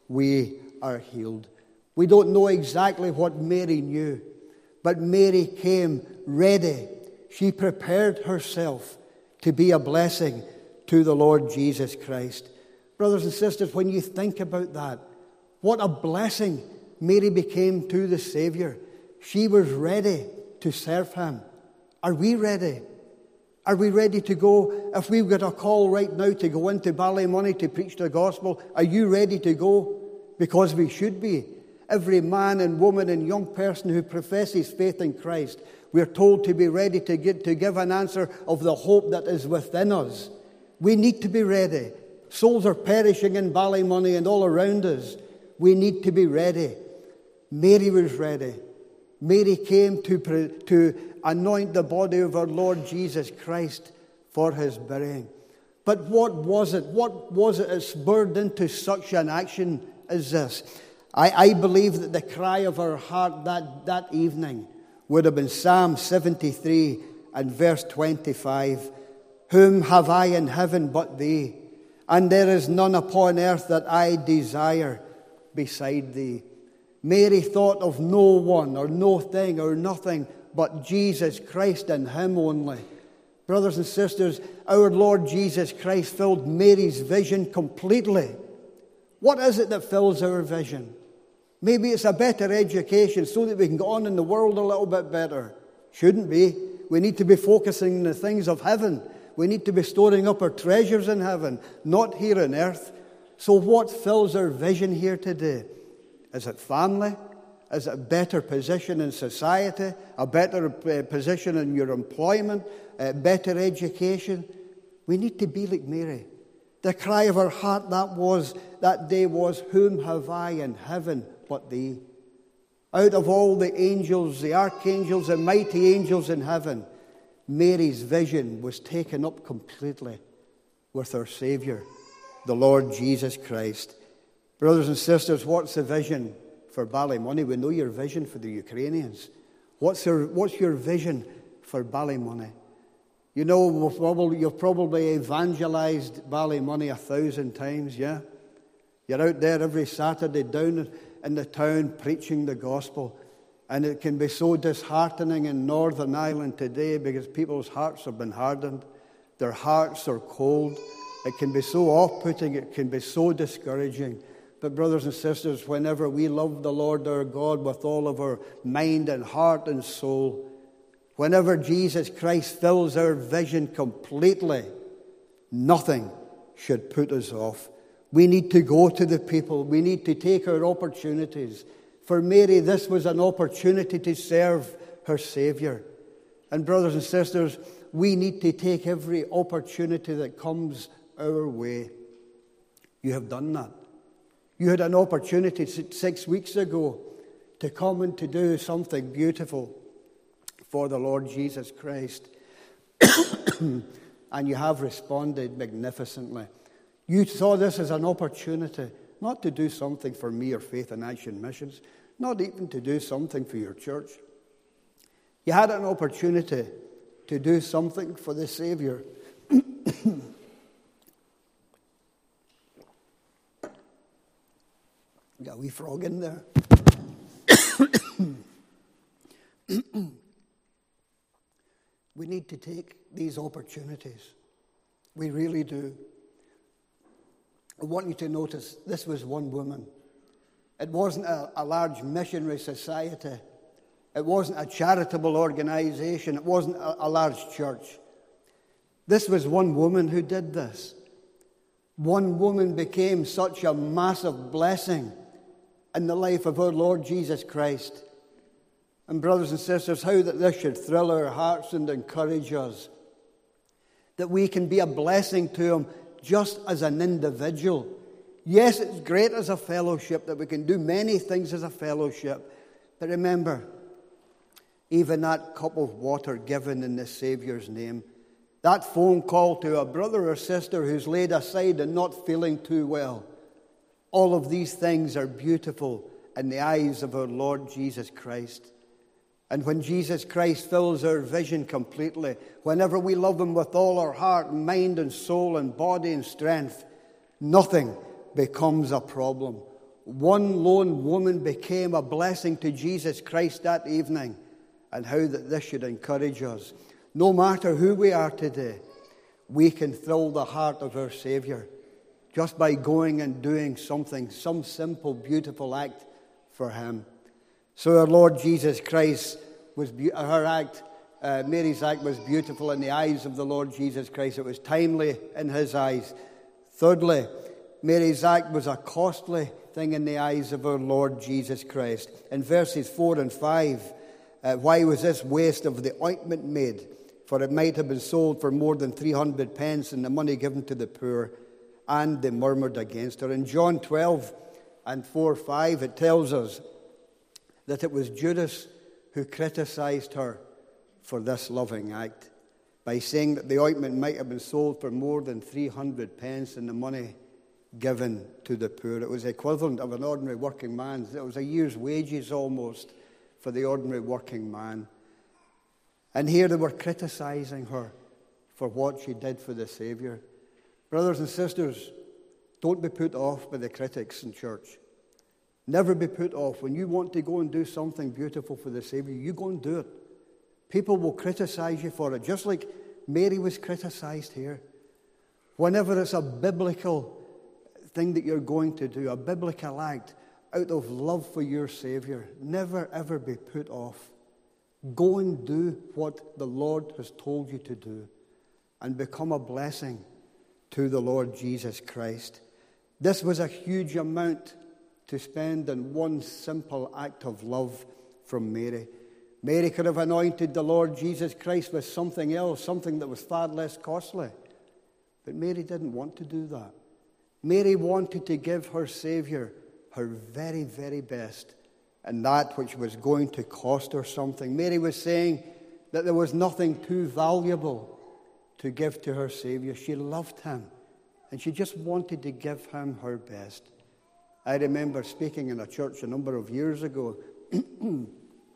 we are healed. We don't know exactly what Mary knew, but Mary came ready. She prepared herself to be a blessing to the Lord Jesus Christ. Brothers and sisters, when you think about that, what a blessing Mary became to the Savior. She was ready to serve him. Are we ready? Are we ready to go? If we've got a call right now to go into Ballymoney to preach the gospel, are you ready to go? Because we should be. Every man and woman and young person who professes faith in Christ, we're told to be ready to give an answer of the hope that is within us. We need to be ready. Souls are perishing in Ballymoney and all around us. We need to be ready. Mary was ready. Mary came to anoint the body of our Lord Jesus Christ for his burying. But what was it? What was it that spurred into such an action as this? I believe that the cry of our heart that evening would have been Psalm 73 and verse 25. Whom have I in heaven but thee? And there is none upon earth that I desire beside thee. Mary thought of no one or no thing or nothing but Jesus Christ and him only. Brothers and sisters, our Lord Jesus Christ filled Mary's vision completely. What is it that fills our vision? Maybe it's a better education so that we can go on in the world a little bit better. Shouldn't be. We need to be focusing on the things of heaven. We need to be storing up our treasures in heaven, not here on earth. So what fills our vision here today? Is it family? Is it a better position in society? A better position in your employment? Better education? We need to be like Mary. The cry of her heart that day was, whom have I in heaven but thee? Out of all the angels, the archangels, and mighty angels in heaven, Mary's vision was taken up completely with her Savior, the Lord Jesus Christ. Brothers and sisters, what's the vision for Ballymoney? We know your vision for the Ukrainians. What's your vision for Ballymoney? You know, you've probably evangelized Ballymoney 1,000 times, yeah? You're out there every Saturday down in the town preaching the gospel. And it can be so disheartening in Northern Ireland today because people's hearts have been hardened. Their hearts are cold. It can be so off-putting. It can be so discouraging. But brothers and sisters, whenever we love the Lord our God with all of our mind and heart and soul, whenever Jesus Christ fills our vision completely, nothing should put us off. We need to go to the people. We need to take our opportunities. For Mary, this was an opportunity to serve her Savior. And brothers and sisters, we need to take every opportunity that comes our way. You have done that. You had an opportunity 6 weeks ago to come and to do something beautiful for the Lord Jesus Christ. And you have responded magnificently. You saw this as an opportunity, not to do something for me or Faith in Action Missions, not even to do something for your church. You had an opportunity to do something for the Savior. Got a wee frog in there. We need to take these opportunities. We really do. I want you to notice this was one woman. It wasn't a large missionary society. It wasn't a charitable organization. It wasn't a large church. This was one woman who did this. One woman became such a massive blessing in the life of our Lord Jesus Christ. And brothers and sisters, how that this should thrill our hearts and encourage us. That we can be a blessing to Him just as an individual. Yes, it's great as a fellowship that we can do many things as a fellowship. But remember, even that cup of water given in the Saviour's name, that phone call to a brother or sister who's laid aside and not feeling too well, all of these things are beautiful in the eyes of our Lord Jesus Christ. And when Jesus Christ fills our vision completely, whenever we love Him with all our heart, mind and soul and body and strength, nothing becomes a problem. One lone woman became a blessing to Jesus Christ that evening, and how that this should encourage us. No matter who we are today, we can thrill the heart of our Savior just by going and doing something, some simple, beautiful act for Him. So our Lord Jesus Christ Mary's act was beautiful in the eyes of the Lord Jesus Christ. It was timely in His eyes. Thirdly, Mary's act was a costly thing in the eyes of our Lord Jesus Christ. In verses 4 and 5, why was this waste of the ointment made? For it might have been sold for more than 300 pence and the money given to the poor. And they murmured against her. In John 12 and 4-5, it tells us that it was Judas who criticized her for this loving act by saying that the ointment might have been sold for more than 300 pence and the money given to the poor. It was the equivalent of an ordinary working man. It was a year's wages almost for the ordinary working man. And here they were criticizing her for what she did for the Saviour. Brothers and sisters, don't be put off by the critics in church. Never be put off. When you want to go and do something beautiful for the Saviour, you go and do it. People will criticize you for it, just like Mary was criticized here. Whenever it's a biblical thing that you're going to do, a biblical act, out of love for your Saviour, never ever be put off. Go and do what the Lord has told you to do and become a blessing to the Lord Jesus Christ. This was a huge amount to spend in one simple act of love from Mary. Mary could have anointed the Lord Jesus Christ with something else, something that was far less costly. But Mary didn't want to do that. Mary wanted to give her Saviour her very, very best, and that which was going to cost her something. Mary was saying that there was nothing too valuable to give to her Saviour. She loved him, and she just wanted to give him her best. I remember speaking in a church a number of years ago, and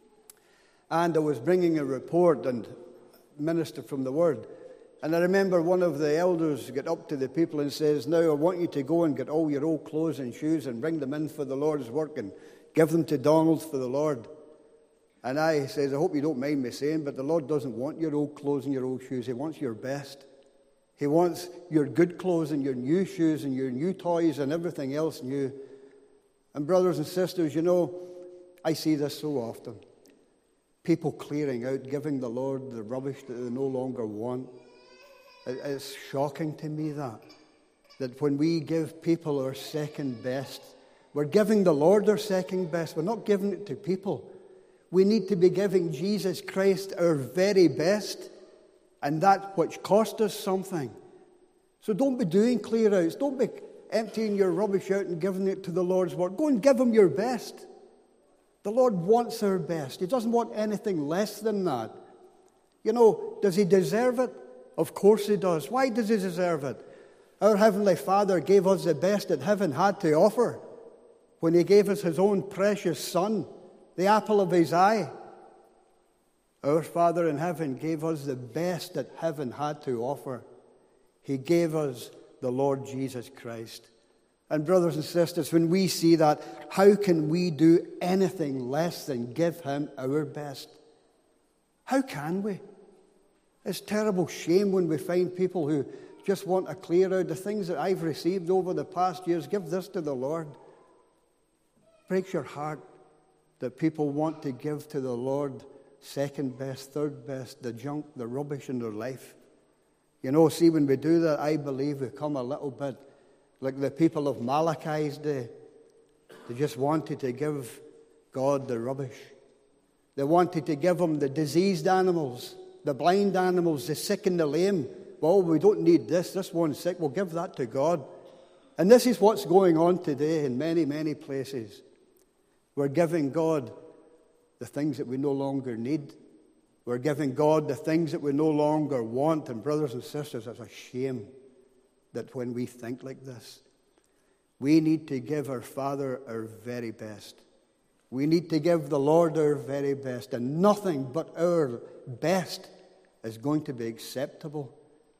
I was bringing a report and minister from the Word. And I remember one of the elders get up to the people and says, "Now I want you to go and get all your old clothes and shoes and bring them in for the Lord's work and give them to Donald's for the Lord." And I says, "I hope you don't mind me saying, but the Lord doesn't want your old clothes and your old shoes. He wants your best. He wants your good clothes and your new shoes and your new toys and everything else new." And brothers and sisters, you know, I see this so often. People clearing out, giving the Lord the rubbish that they no longer want. It's shocking to me that when we give people our second best, we're giving the Lord our second best. We're not giving it to people. We need to be giving Jesus Christ our very best, and that which cost us something. So don't be doing clear outs. Don't be emptying your rubbish out and giving it to the Lord's work. Go and give him your best. The Lord wants our best. He doesn't want anything less than that. You know, does he deserve it? Of course he does. Why does he deserve it? Our Heavenly Father gave us the best that heaven had to offer when he gave us his own precious Son, the apple of his eye. Our Father in heaven gave us the best that heaven had to offer. He gave us the Lord Jesus Christ. And brothers and sisters, when we see that, how can we do anything less than give him our best? How can we? It's terrible shame when we find people who just want to clear out the things that I've received over the past years. Give this to the Lord. Breaks your heart that people want to give to the Lord second best, third best, the junk, the rubbish in their life. You know, see, when we do that, I believe we come a little bit like the people of Malachi's day. They just wanted to give God the rubbish. They wanted to give him the diseased animals, the blind animals, the sick and the lame. Well, we don't need this. This one's sick. We'll give that to God. And this is what's going on today in many, many places. We're giving God the things that we no longer need. We're giving God the things that we no longer want. And brothers and sisters, it's a shame that when we think like this, we need to give our Father our very best. We need to give the Lord our very best. And nothing but our best is going to be acceptable.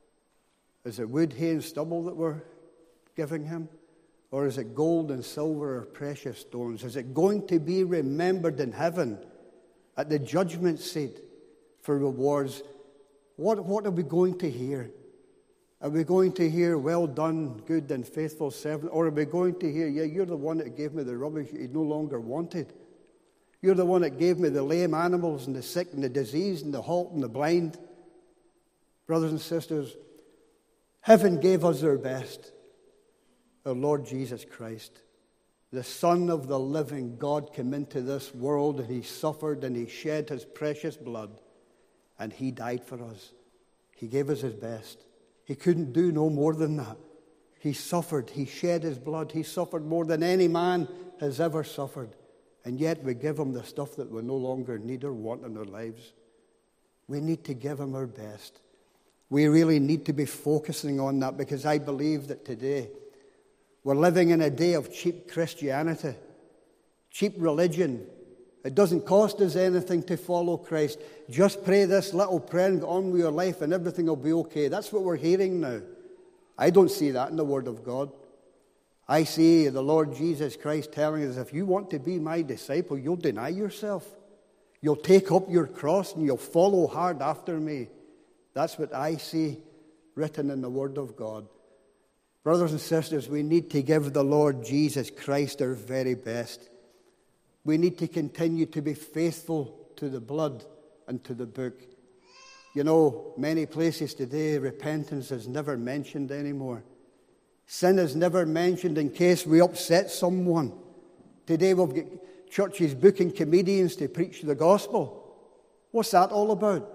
Is it wood, hay, and stubble that we're giving him? Or is it gold and silver or precious stones? Is it going to be remembered in heaven at the judgment seat for rewards? What are we going to hear? Are we going to hear, "Well done, good and faithful servant"? Or are we going to hear, "Yeah, you're the one that gave me the rubbish you no longer wanted. You're the one that gave me the lame animals and the sick and the diseased and the halt and the blind"? Brothers and sisters, heaven gave us their best. Our Lord Jesus Christ, the Son of the living God, came into this world, and he suffered and he shed his precious blood, and he died for us. He gave us his best. He couldn't do no more than that. He suffered. He shed his blood. He suffered more than any man has ever suffered. And yet we give him the stuff that we no longer need or want in our lives. We need to give him our best. We really need to be focusing on that, because I believe that today we're living in a day of cheap Christianity, cheap religion, It doesn't cost us anything to follow Christ. Just pray this little prayer and get on with your life and everything will be okay. That's what we're hearing now. I don't see that in the Word of God. I see the Lord Jesus Christ telling us, if you want to be my disciple, you'll deny yourself. You'll take up your cross and you'll follow hard after me. That's what I see written in the Word of God. Brothers and sisters, we need to give the Lord Jesus Christ our very best. We need to continue to be faithful to the blood and to the book. You know, many places today, repentance is never mentioned anymore. Sin is never mentioned in case we upset someone. Today we've got churches booking comedians to preach the gospel. What's that all about?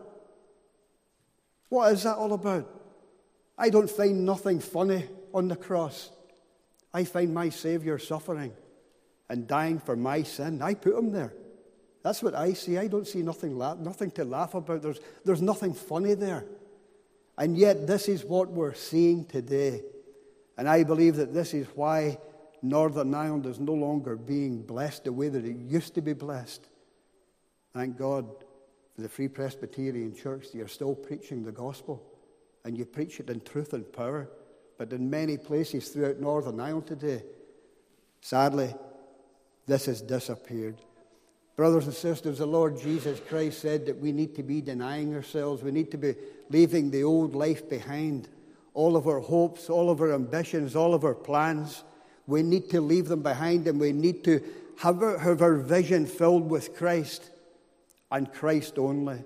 What is that all about? I don't find nothing funny on the cross. I find my Savior suffering and dying for my sin. I put him there. That's what I see. I don't see nothing to laugh about. There's nothing funny there. And yet this is what we're seeing today. And I believe that this is why Northern Ireland is no longer being blessed the way that it used to be blessed. Thank God for the Free Presbyterian Church. You're still preaching the gospel. And you preach it in truth and power. But in many places throughout Northern Ireland today, sadly, this has disappeared. Brothers and sisters, the Lord Jesus Christ said that we need to be denying ourselves. We need to be leaving the old life behind. All of our hopes, all of our ambitions, all of our plans. We need to leave them behind, and we need to have our vision filled with Christ and Christ only.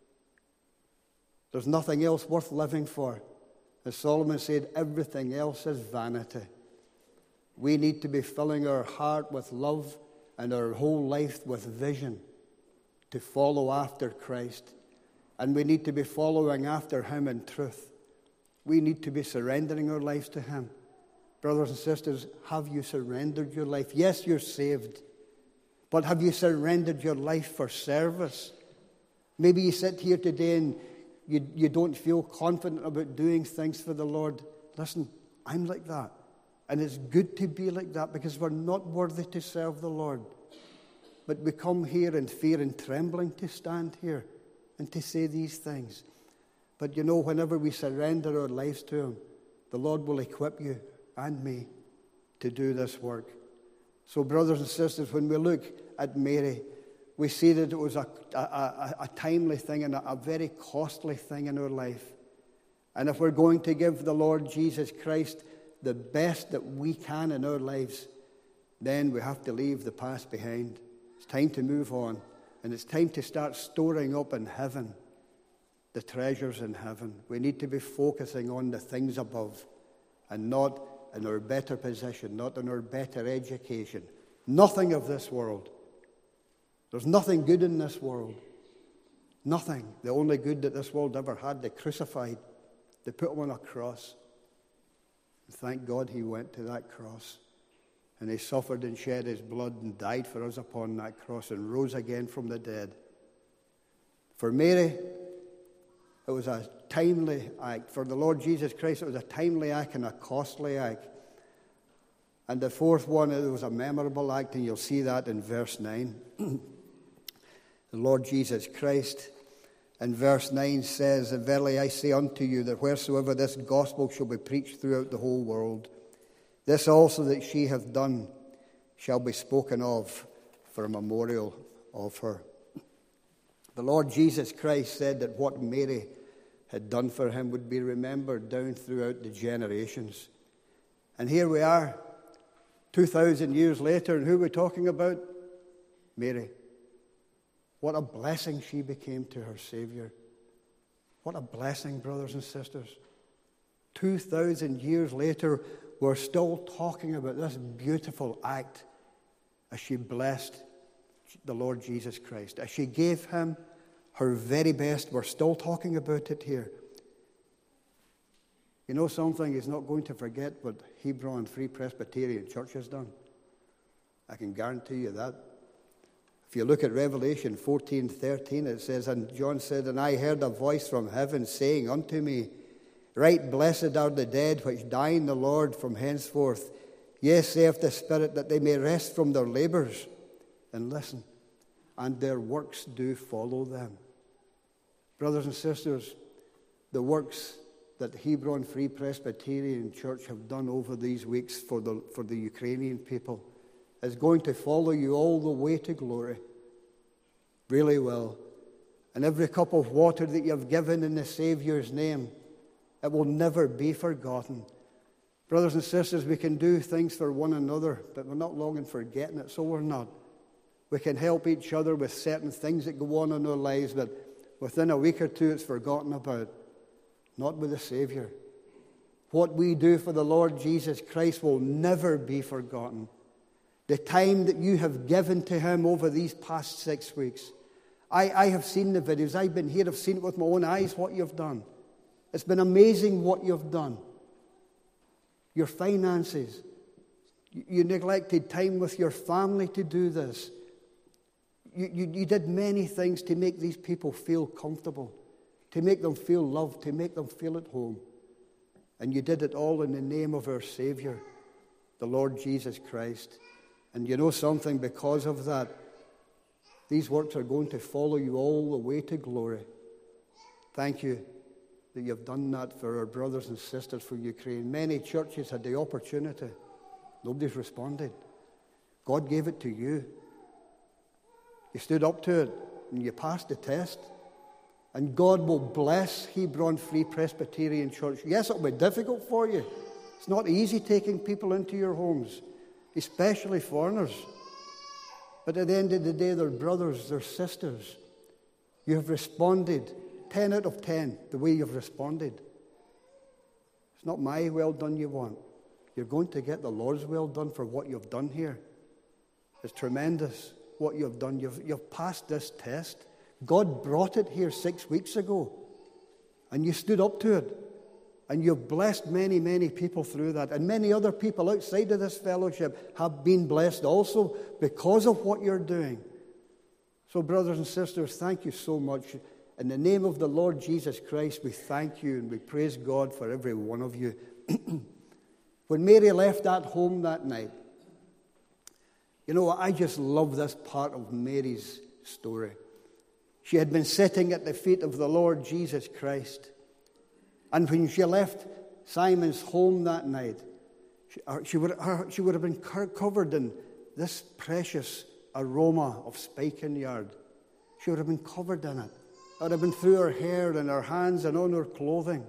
There's nothing else worth living for. As Solomon said, everything else is vanity. We need to be filling our heart with love and our whole life with vision to follow after Christ. And we need to be following after him in truth. We need to be surrendering our lives to him. Brothers and sisters, have you surrendered your life? Yes, you're saved. But have you surrendered your life for service? Maybe you sit here today and you don't feel confident about doing things for the Lord. Listen, I'm like that. And it's good to be like that because we're not worthy to serve the Lord. But we come here in fear and trembling to stand here and to say these things. But you know, whenever we surrender our lives to him, the Lord will equip you and me to do this work. So, brothers and sisters, when we look at Mary, we see that it was a timely thing and a very costly thing in our life. And if we're going to give the Lord Jesus Christ the best that we can in our lives, then we have to leave the past behind. It's time to move on. And it's time to start storing up in heaven the treasures in heaven. We need to be focusing on the things above and not in our better position, not in our better education. Nothing of this world. There's nothing good in this world. Nothing. The only good that this world ever had, they crucified. They put him on a cross. And thank God he went to that cross. And he suffered and shed his blood and died for us upon that cross and rose again from the dead. For Mary, it was a timely act. For the Lord Jesus Christ, it was a timely act and a costly act. And the fourth one, it was a memorable act, and you'll see that in verse 9. The Lord Jesus Christ, in verse 9, says, "Verily I say unto you, that wheresoever this gospel shall be preached throughout the whole world, this also that she hath done shall be spoken of for a memorial of her." The Lord Jesus Christ said that what Mary had done for him would be remembered down throughout the generations. And here we are, 2,000 years later, and who are we talking about? Mary. What a blessing she became to her Savior. What a blessing, brothers and sisters. 2,000 years later, we're still talking about this beautiful act as she blessed the Lord Jesus Christ. As she gave him her very best, we're still talking about it here. You know something? He's not going to forget what Hebron Free Presbyterian Church has done. I can guarantee you that. If you look at Revelation 14:13, it says, "And John said, And I heard a voice from heaven saying unto me, Right blessed are the dead which die in the Lord from henceforth. Yea, saith the Spirit, that they may rest from their labors." And listen, and their works do follow them. Brothers and sisters, the works that Hebron Free Presbyterian Church have done over these weeks for the Ukrainian people is going to follow you all the way to glory. Really will. And every cup of water that you have given in the Saviour's name, it will never be forgotten. Brothers and sisters, we can do things for one another, but we're not long in forgetting it, so we're not. We can help each other with certain things that go on in our lives, but within a week or two it's forgotten about. Not with the Saviour. What we do for the Lord Jesus Christ will never be forgotten. The time that you have given to Him over these past 6 weeks. I have seen the videos. I've been here. I've seen it with my own eyes what you've done. It's been amazing what you've done. Your finances. You neglected time with your family to do this. You did many things to make these people feel comfortable, to make them feel loved, to make them feel at home. And you did it all in the name of our Saviour, the Lord Jesus Christ. And you know something, because of that, these works are going to follow you all the way to glory. Thank you that you've done that for our brothers and sisters from Ukraine. Many churches had the opportunity. Nobody's responded. God gave it to you. You stood up to it and you passed the test. And God will bless Hebron Free Presbyterian Church. Yes, it'll be difficult for you. It's not easy taking people into your homes, especially foreigners. But at the end of the day, they're brothers, they're sisters. You have responded 10 out of 10 the way you've responded. It's not my well done you want. You're going to get the Lord's well done for what you've done here. It's tremendous what you've done. You've passed this test. God brought it here 6 weeks ago, and you stood up to it. And you've blessed many, many people through that. And many other people outside of this fellowship have been blessed also because of what you're doing. So, brothers and sisters, thank you so much. In the name of the Lord Jesus Christ, we thank you and we praise God for every one of you. When Mary left that home that night, you know, I just love this part of Mary's story. She had been sitting at the feet of the Lord Jesus Christ. And when she left Simon's home that night, she would have been covered in this precious aroma of spikenard. She would have been covered in it. It would have been through her hair and her hands and on her clothing.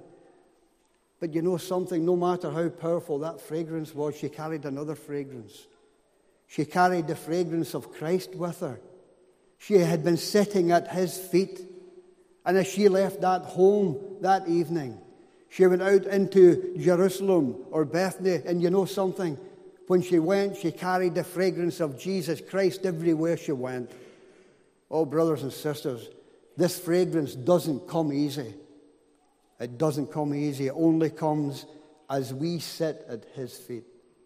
But you know something, no matter how powerful that fragrance was, she carried another fragrance. She carried the fragrance of Christ with her. She had been sitting at His feet. And as she left that home that evening, she went out into Jerusalem or Bethany, and you know something? When she went, she carried the fragrance of Jesus Christ everywhere she went. Oh, brothers and sisters, this fragrance doesn't come easy. It doesn't come easy. It only comes as we sit at His feet.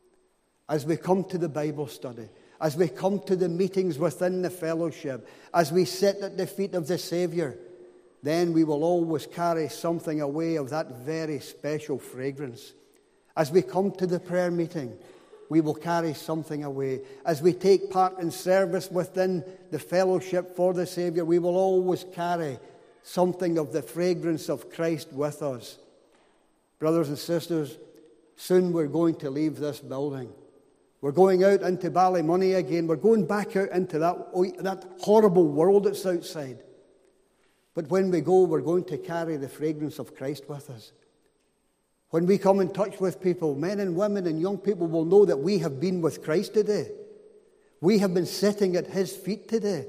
As we come to the Bible study, as we come to the meetings within the fellowship, as we sit at the feet of the Saviour, then we will always carry something away of that very special fragrance. As we come to the prayer meeting, we will carry something away. As we take part in service within the fellowship for the Saviour, we will always carry something of the fragrance of Christ with us. Brothers and sisters, soon we're going to leave this building. We're going out into Ballymoney again. We're going back out into that horrible world that's outside. But when we go, we're going to carry the fragrance of Christ with us. When we come in touch with people, men and women and young people will know that we have been with Christ today. We have been sitting at His feet today.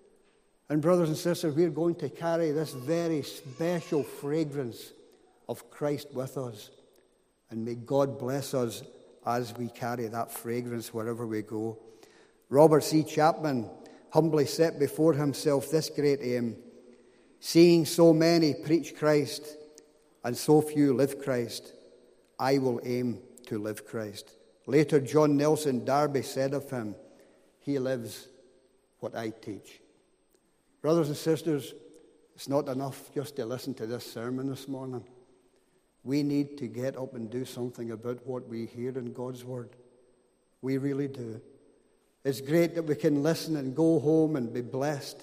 And brothers and sisters, we're going to carry this very special fragrance of Christ with us. And may God bless us as we carry that fragrance wherever we go. Robert C. Chapman humbly set before himself this great aim: seeing so many preach Christ and so few live Christ, I will aim to live Christ. Later, John Nelson Darby said of him, he lives what I teach. Brothers and sisters, it's not enough just to listen to this sermon this morning. We need to get up and do something about what we hear in God's Word. We really do. It's great that we can listen and go home and be blessed.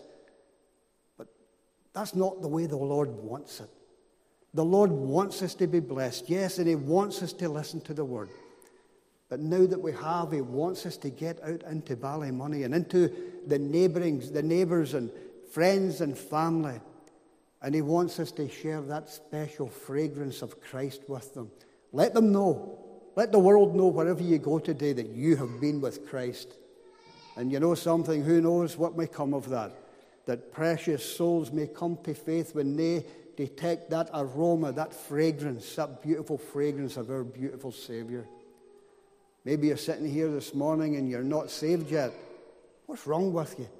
But that's not the way the Lord wants it. The Lord wants us to be blessed, yes, and He wants us to listen to the Word. But now that we have, He wants us to get out into Ballymoney and into the neighbours and friends and family. And He wants us to share that special fragrance of Christ with them. Let them know. Let the world know wherever you go today that you have been with Christ. And you know something, who knows what may come of that? That precious souls may come to faith when they detect that aroma, that fragrance, that beautiful fragrance of our beautiful Savior. Maybe you're sitting here this morning and you're not saved yet. What's wrong with you?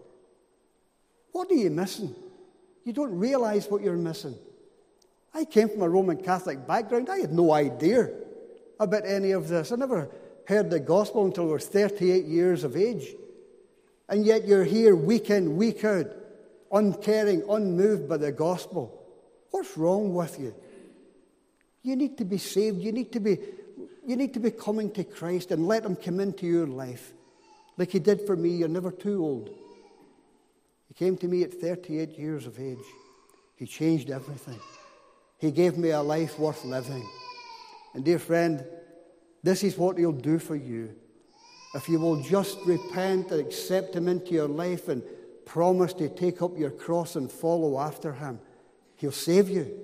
What are you missing? You don't realize what you're missing. I came from a Roman Catholic background. I had no idea about any of this. I never heard the gospel until I was 38 years of age. And yet you're here week in, week out, uncaring, unmoved by the gospel. What's wrong with you? You need to be saved. You need to be coming to Christ and let Him come into your life. Like He did for me. You're never too old. He came to me at 38 years of age. He changed everything. He gave me a life worth living. And dear friend, this is what He'll do for you. If you will just repent and accept Him into your life and promise to take up your cross and follow after Him, He'll save you.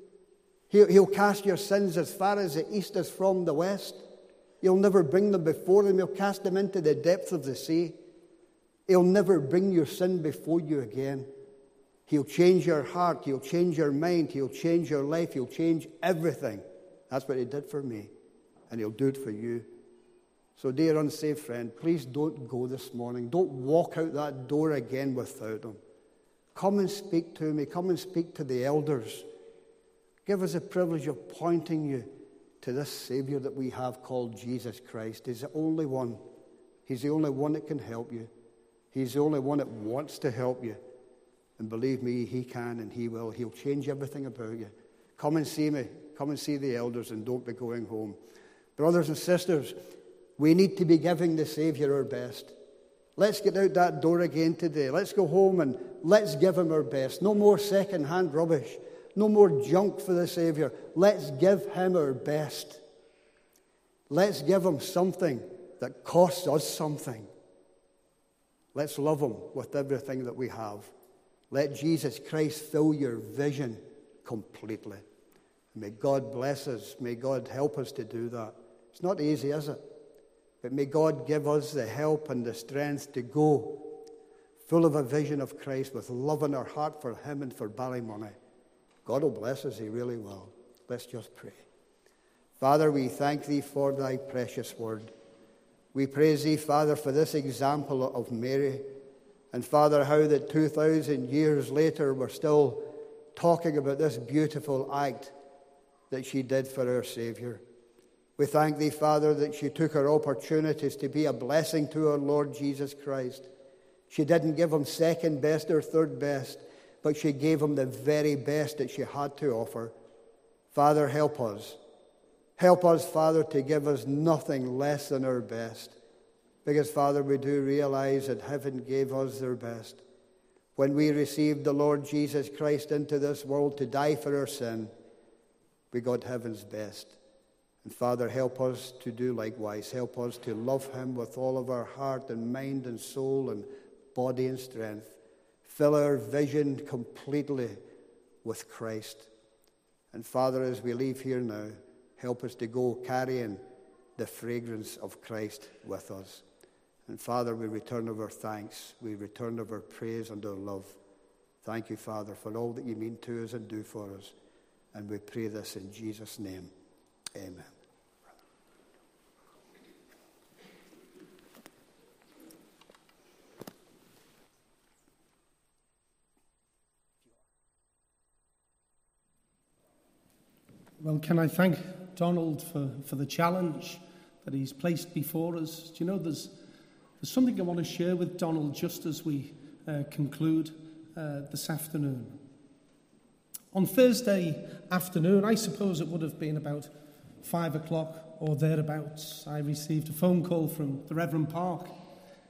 He'll cast your sins as far as the east is from the west. You'll never bring them before Him. He'll cast them into the depths of the sea. He'll never bring your sin before you again. He'll change your heart. He'll change your mind. He'll change your life. He'll change everything. That's what He did for me. And He'll do it for you. So, dear unsaved friend, please don't go this morning. Don't walk out that door again without Him. Come and speak to me. Come and speak to the elders. Give us the privilege of pointing you to this Savior that we have called Jesus Christ. He's the only one. He's the only one that can help you. He's the only one that wants to help you. And believe me, He can and He will. He'll change everything about you. Come and see me. Come and see the elders and don't be going home. Brothers and sisters, we need to be giving the Savior our best. Let's get out that door again today. Let's go home and let's give Him our best. No more second-hand rubbish. No more junk for the Savior. Let's give Him our best. Let's give Him something that costs us something. Let's love Him with everything that we have. Let Jesus Christ fill your vision completely. May God bless us. May God help us to do that. It's not easy, is it? But may God give us the help and the strength to go full of a vision of Christ with love in our heart for Him and for Ballymoney. God will bless us. He really will. Let's just pray. Father, we thank Thee for Thy precious word. We praise Thee, Father, for this example of Mary. And Father, how that 2,000 years later we're still talking about this beautiful act that she did for our Savior. We thank Thee, Father, that she took her opportunities to be a blessing to our Lord Jesus Christ. She didn't give Him second best or third best, but she gave Him the very best that she had to offer. Father, help us. Help us, Father, to give us nothing less than our best. Because, Father, we do realize that heaven gave us their best. When we received the Lord Jesus Christ into this world to die for our sin, we got heaven's best. And Father, help us to do likewise. Help us to love Him with all of our heart and mind and soul and body and strength. Fill our vision completely with Christ. And Father, as we leave here now, help us to go carrying the fragrance of Christ with us. And Father, we return of our thanks. We return of our praise and our love. Thank you, Father, for all that you mean to us and do for us. And we pray this in Jesus' name. Amen. Well, can I thank Donald for the challenge that he's placed before us? Do you know, there's something I want to share with Donald just as we conclude this afternoon. On Thursday afternoon, I suppose it would have been about 5 o'clock or thereabouts, I received a phone call from the Reverend Park.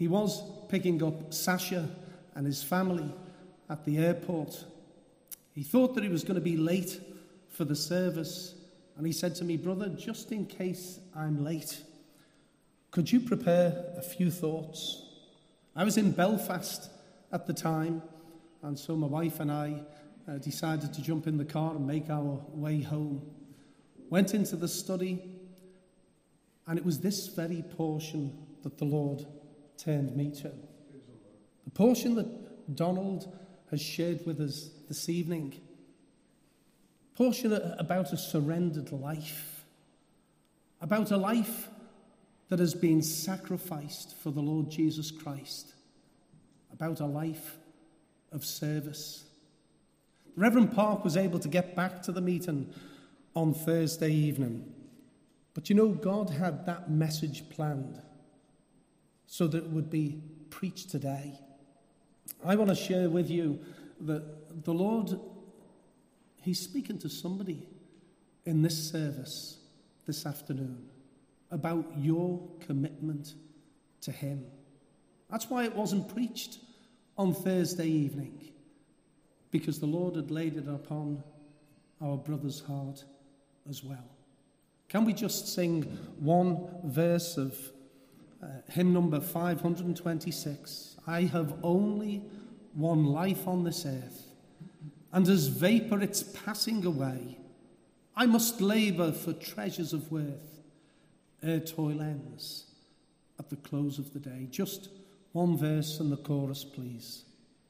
He was picking up Sasha and his family at the airport. He thought that he was going to be late for the service, and he said to me, "Brother, just in case I'm late, could you prepare a few thoughts?" I was in Belfast at the time, and so my wife and I decided to jump in the car and make our way home. Went into the study, and it was this very portion that the Lord turned me to. The portion that Donald has shared with us this evening. Portion about a surrendered life. About a life that has been sacrificed for the Lord Jesus Christ. About a life of service. Reverend Park was able to get back to the meeting on Thursday evening. But you know, God had that message planned so that it would be preached today. I want to share with you that the Lord, He's speaking to somebody in this service this afternoon about your commitment to Him. That's why it wasn't preached on Thursday evening, because the Lord had laid it upon our brother's heart as well. Can we just sing one verse of hymn number 526? I have only one life on this earth, and as vapour it's passing away. I must labour for treasures of worth, ere toil ends at the close of the day. Just one verse and the chorus, please.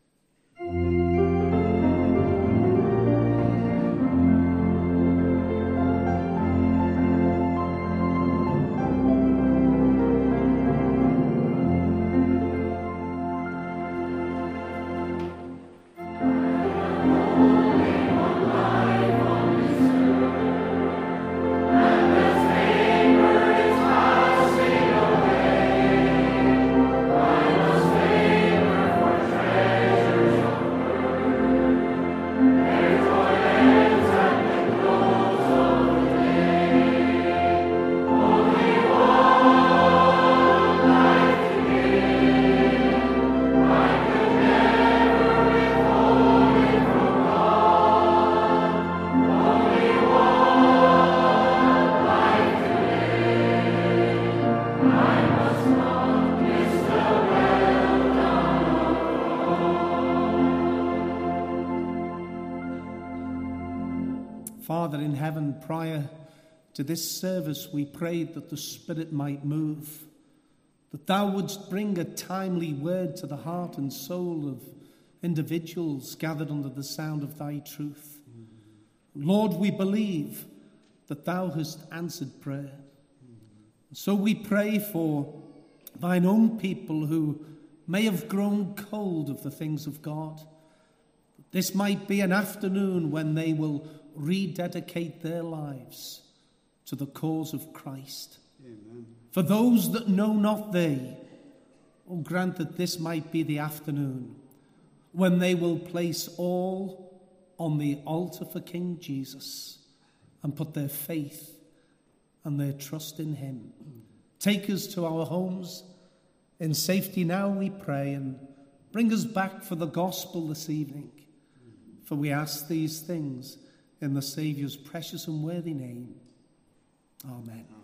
Father in heaven, prior to this service, we prayed that the Spirit might move, that Thou wouldst bring a timely word to the heart and soul of individuals gathered under the sound of Thy truth. Lord, we believe that Thou hast answered prayer. So we pray for Thine own people who may have grown cold of the things of God. This might be an afternoon when they will rededicate their lives to the cause of Christ. Amen. For those that know not Thee, oh, grant that this might be the afternoon when they will place all on the altar for King Jesus and put their faith and their trust in Him. Take us to our homes in safety now, we pray, and bring us back for the gospel this evening. For we ask these things in the Saviour's precious and worthy name. Amen.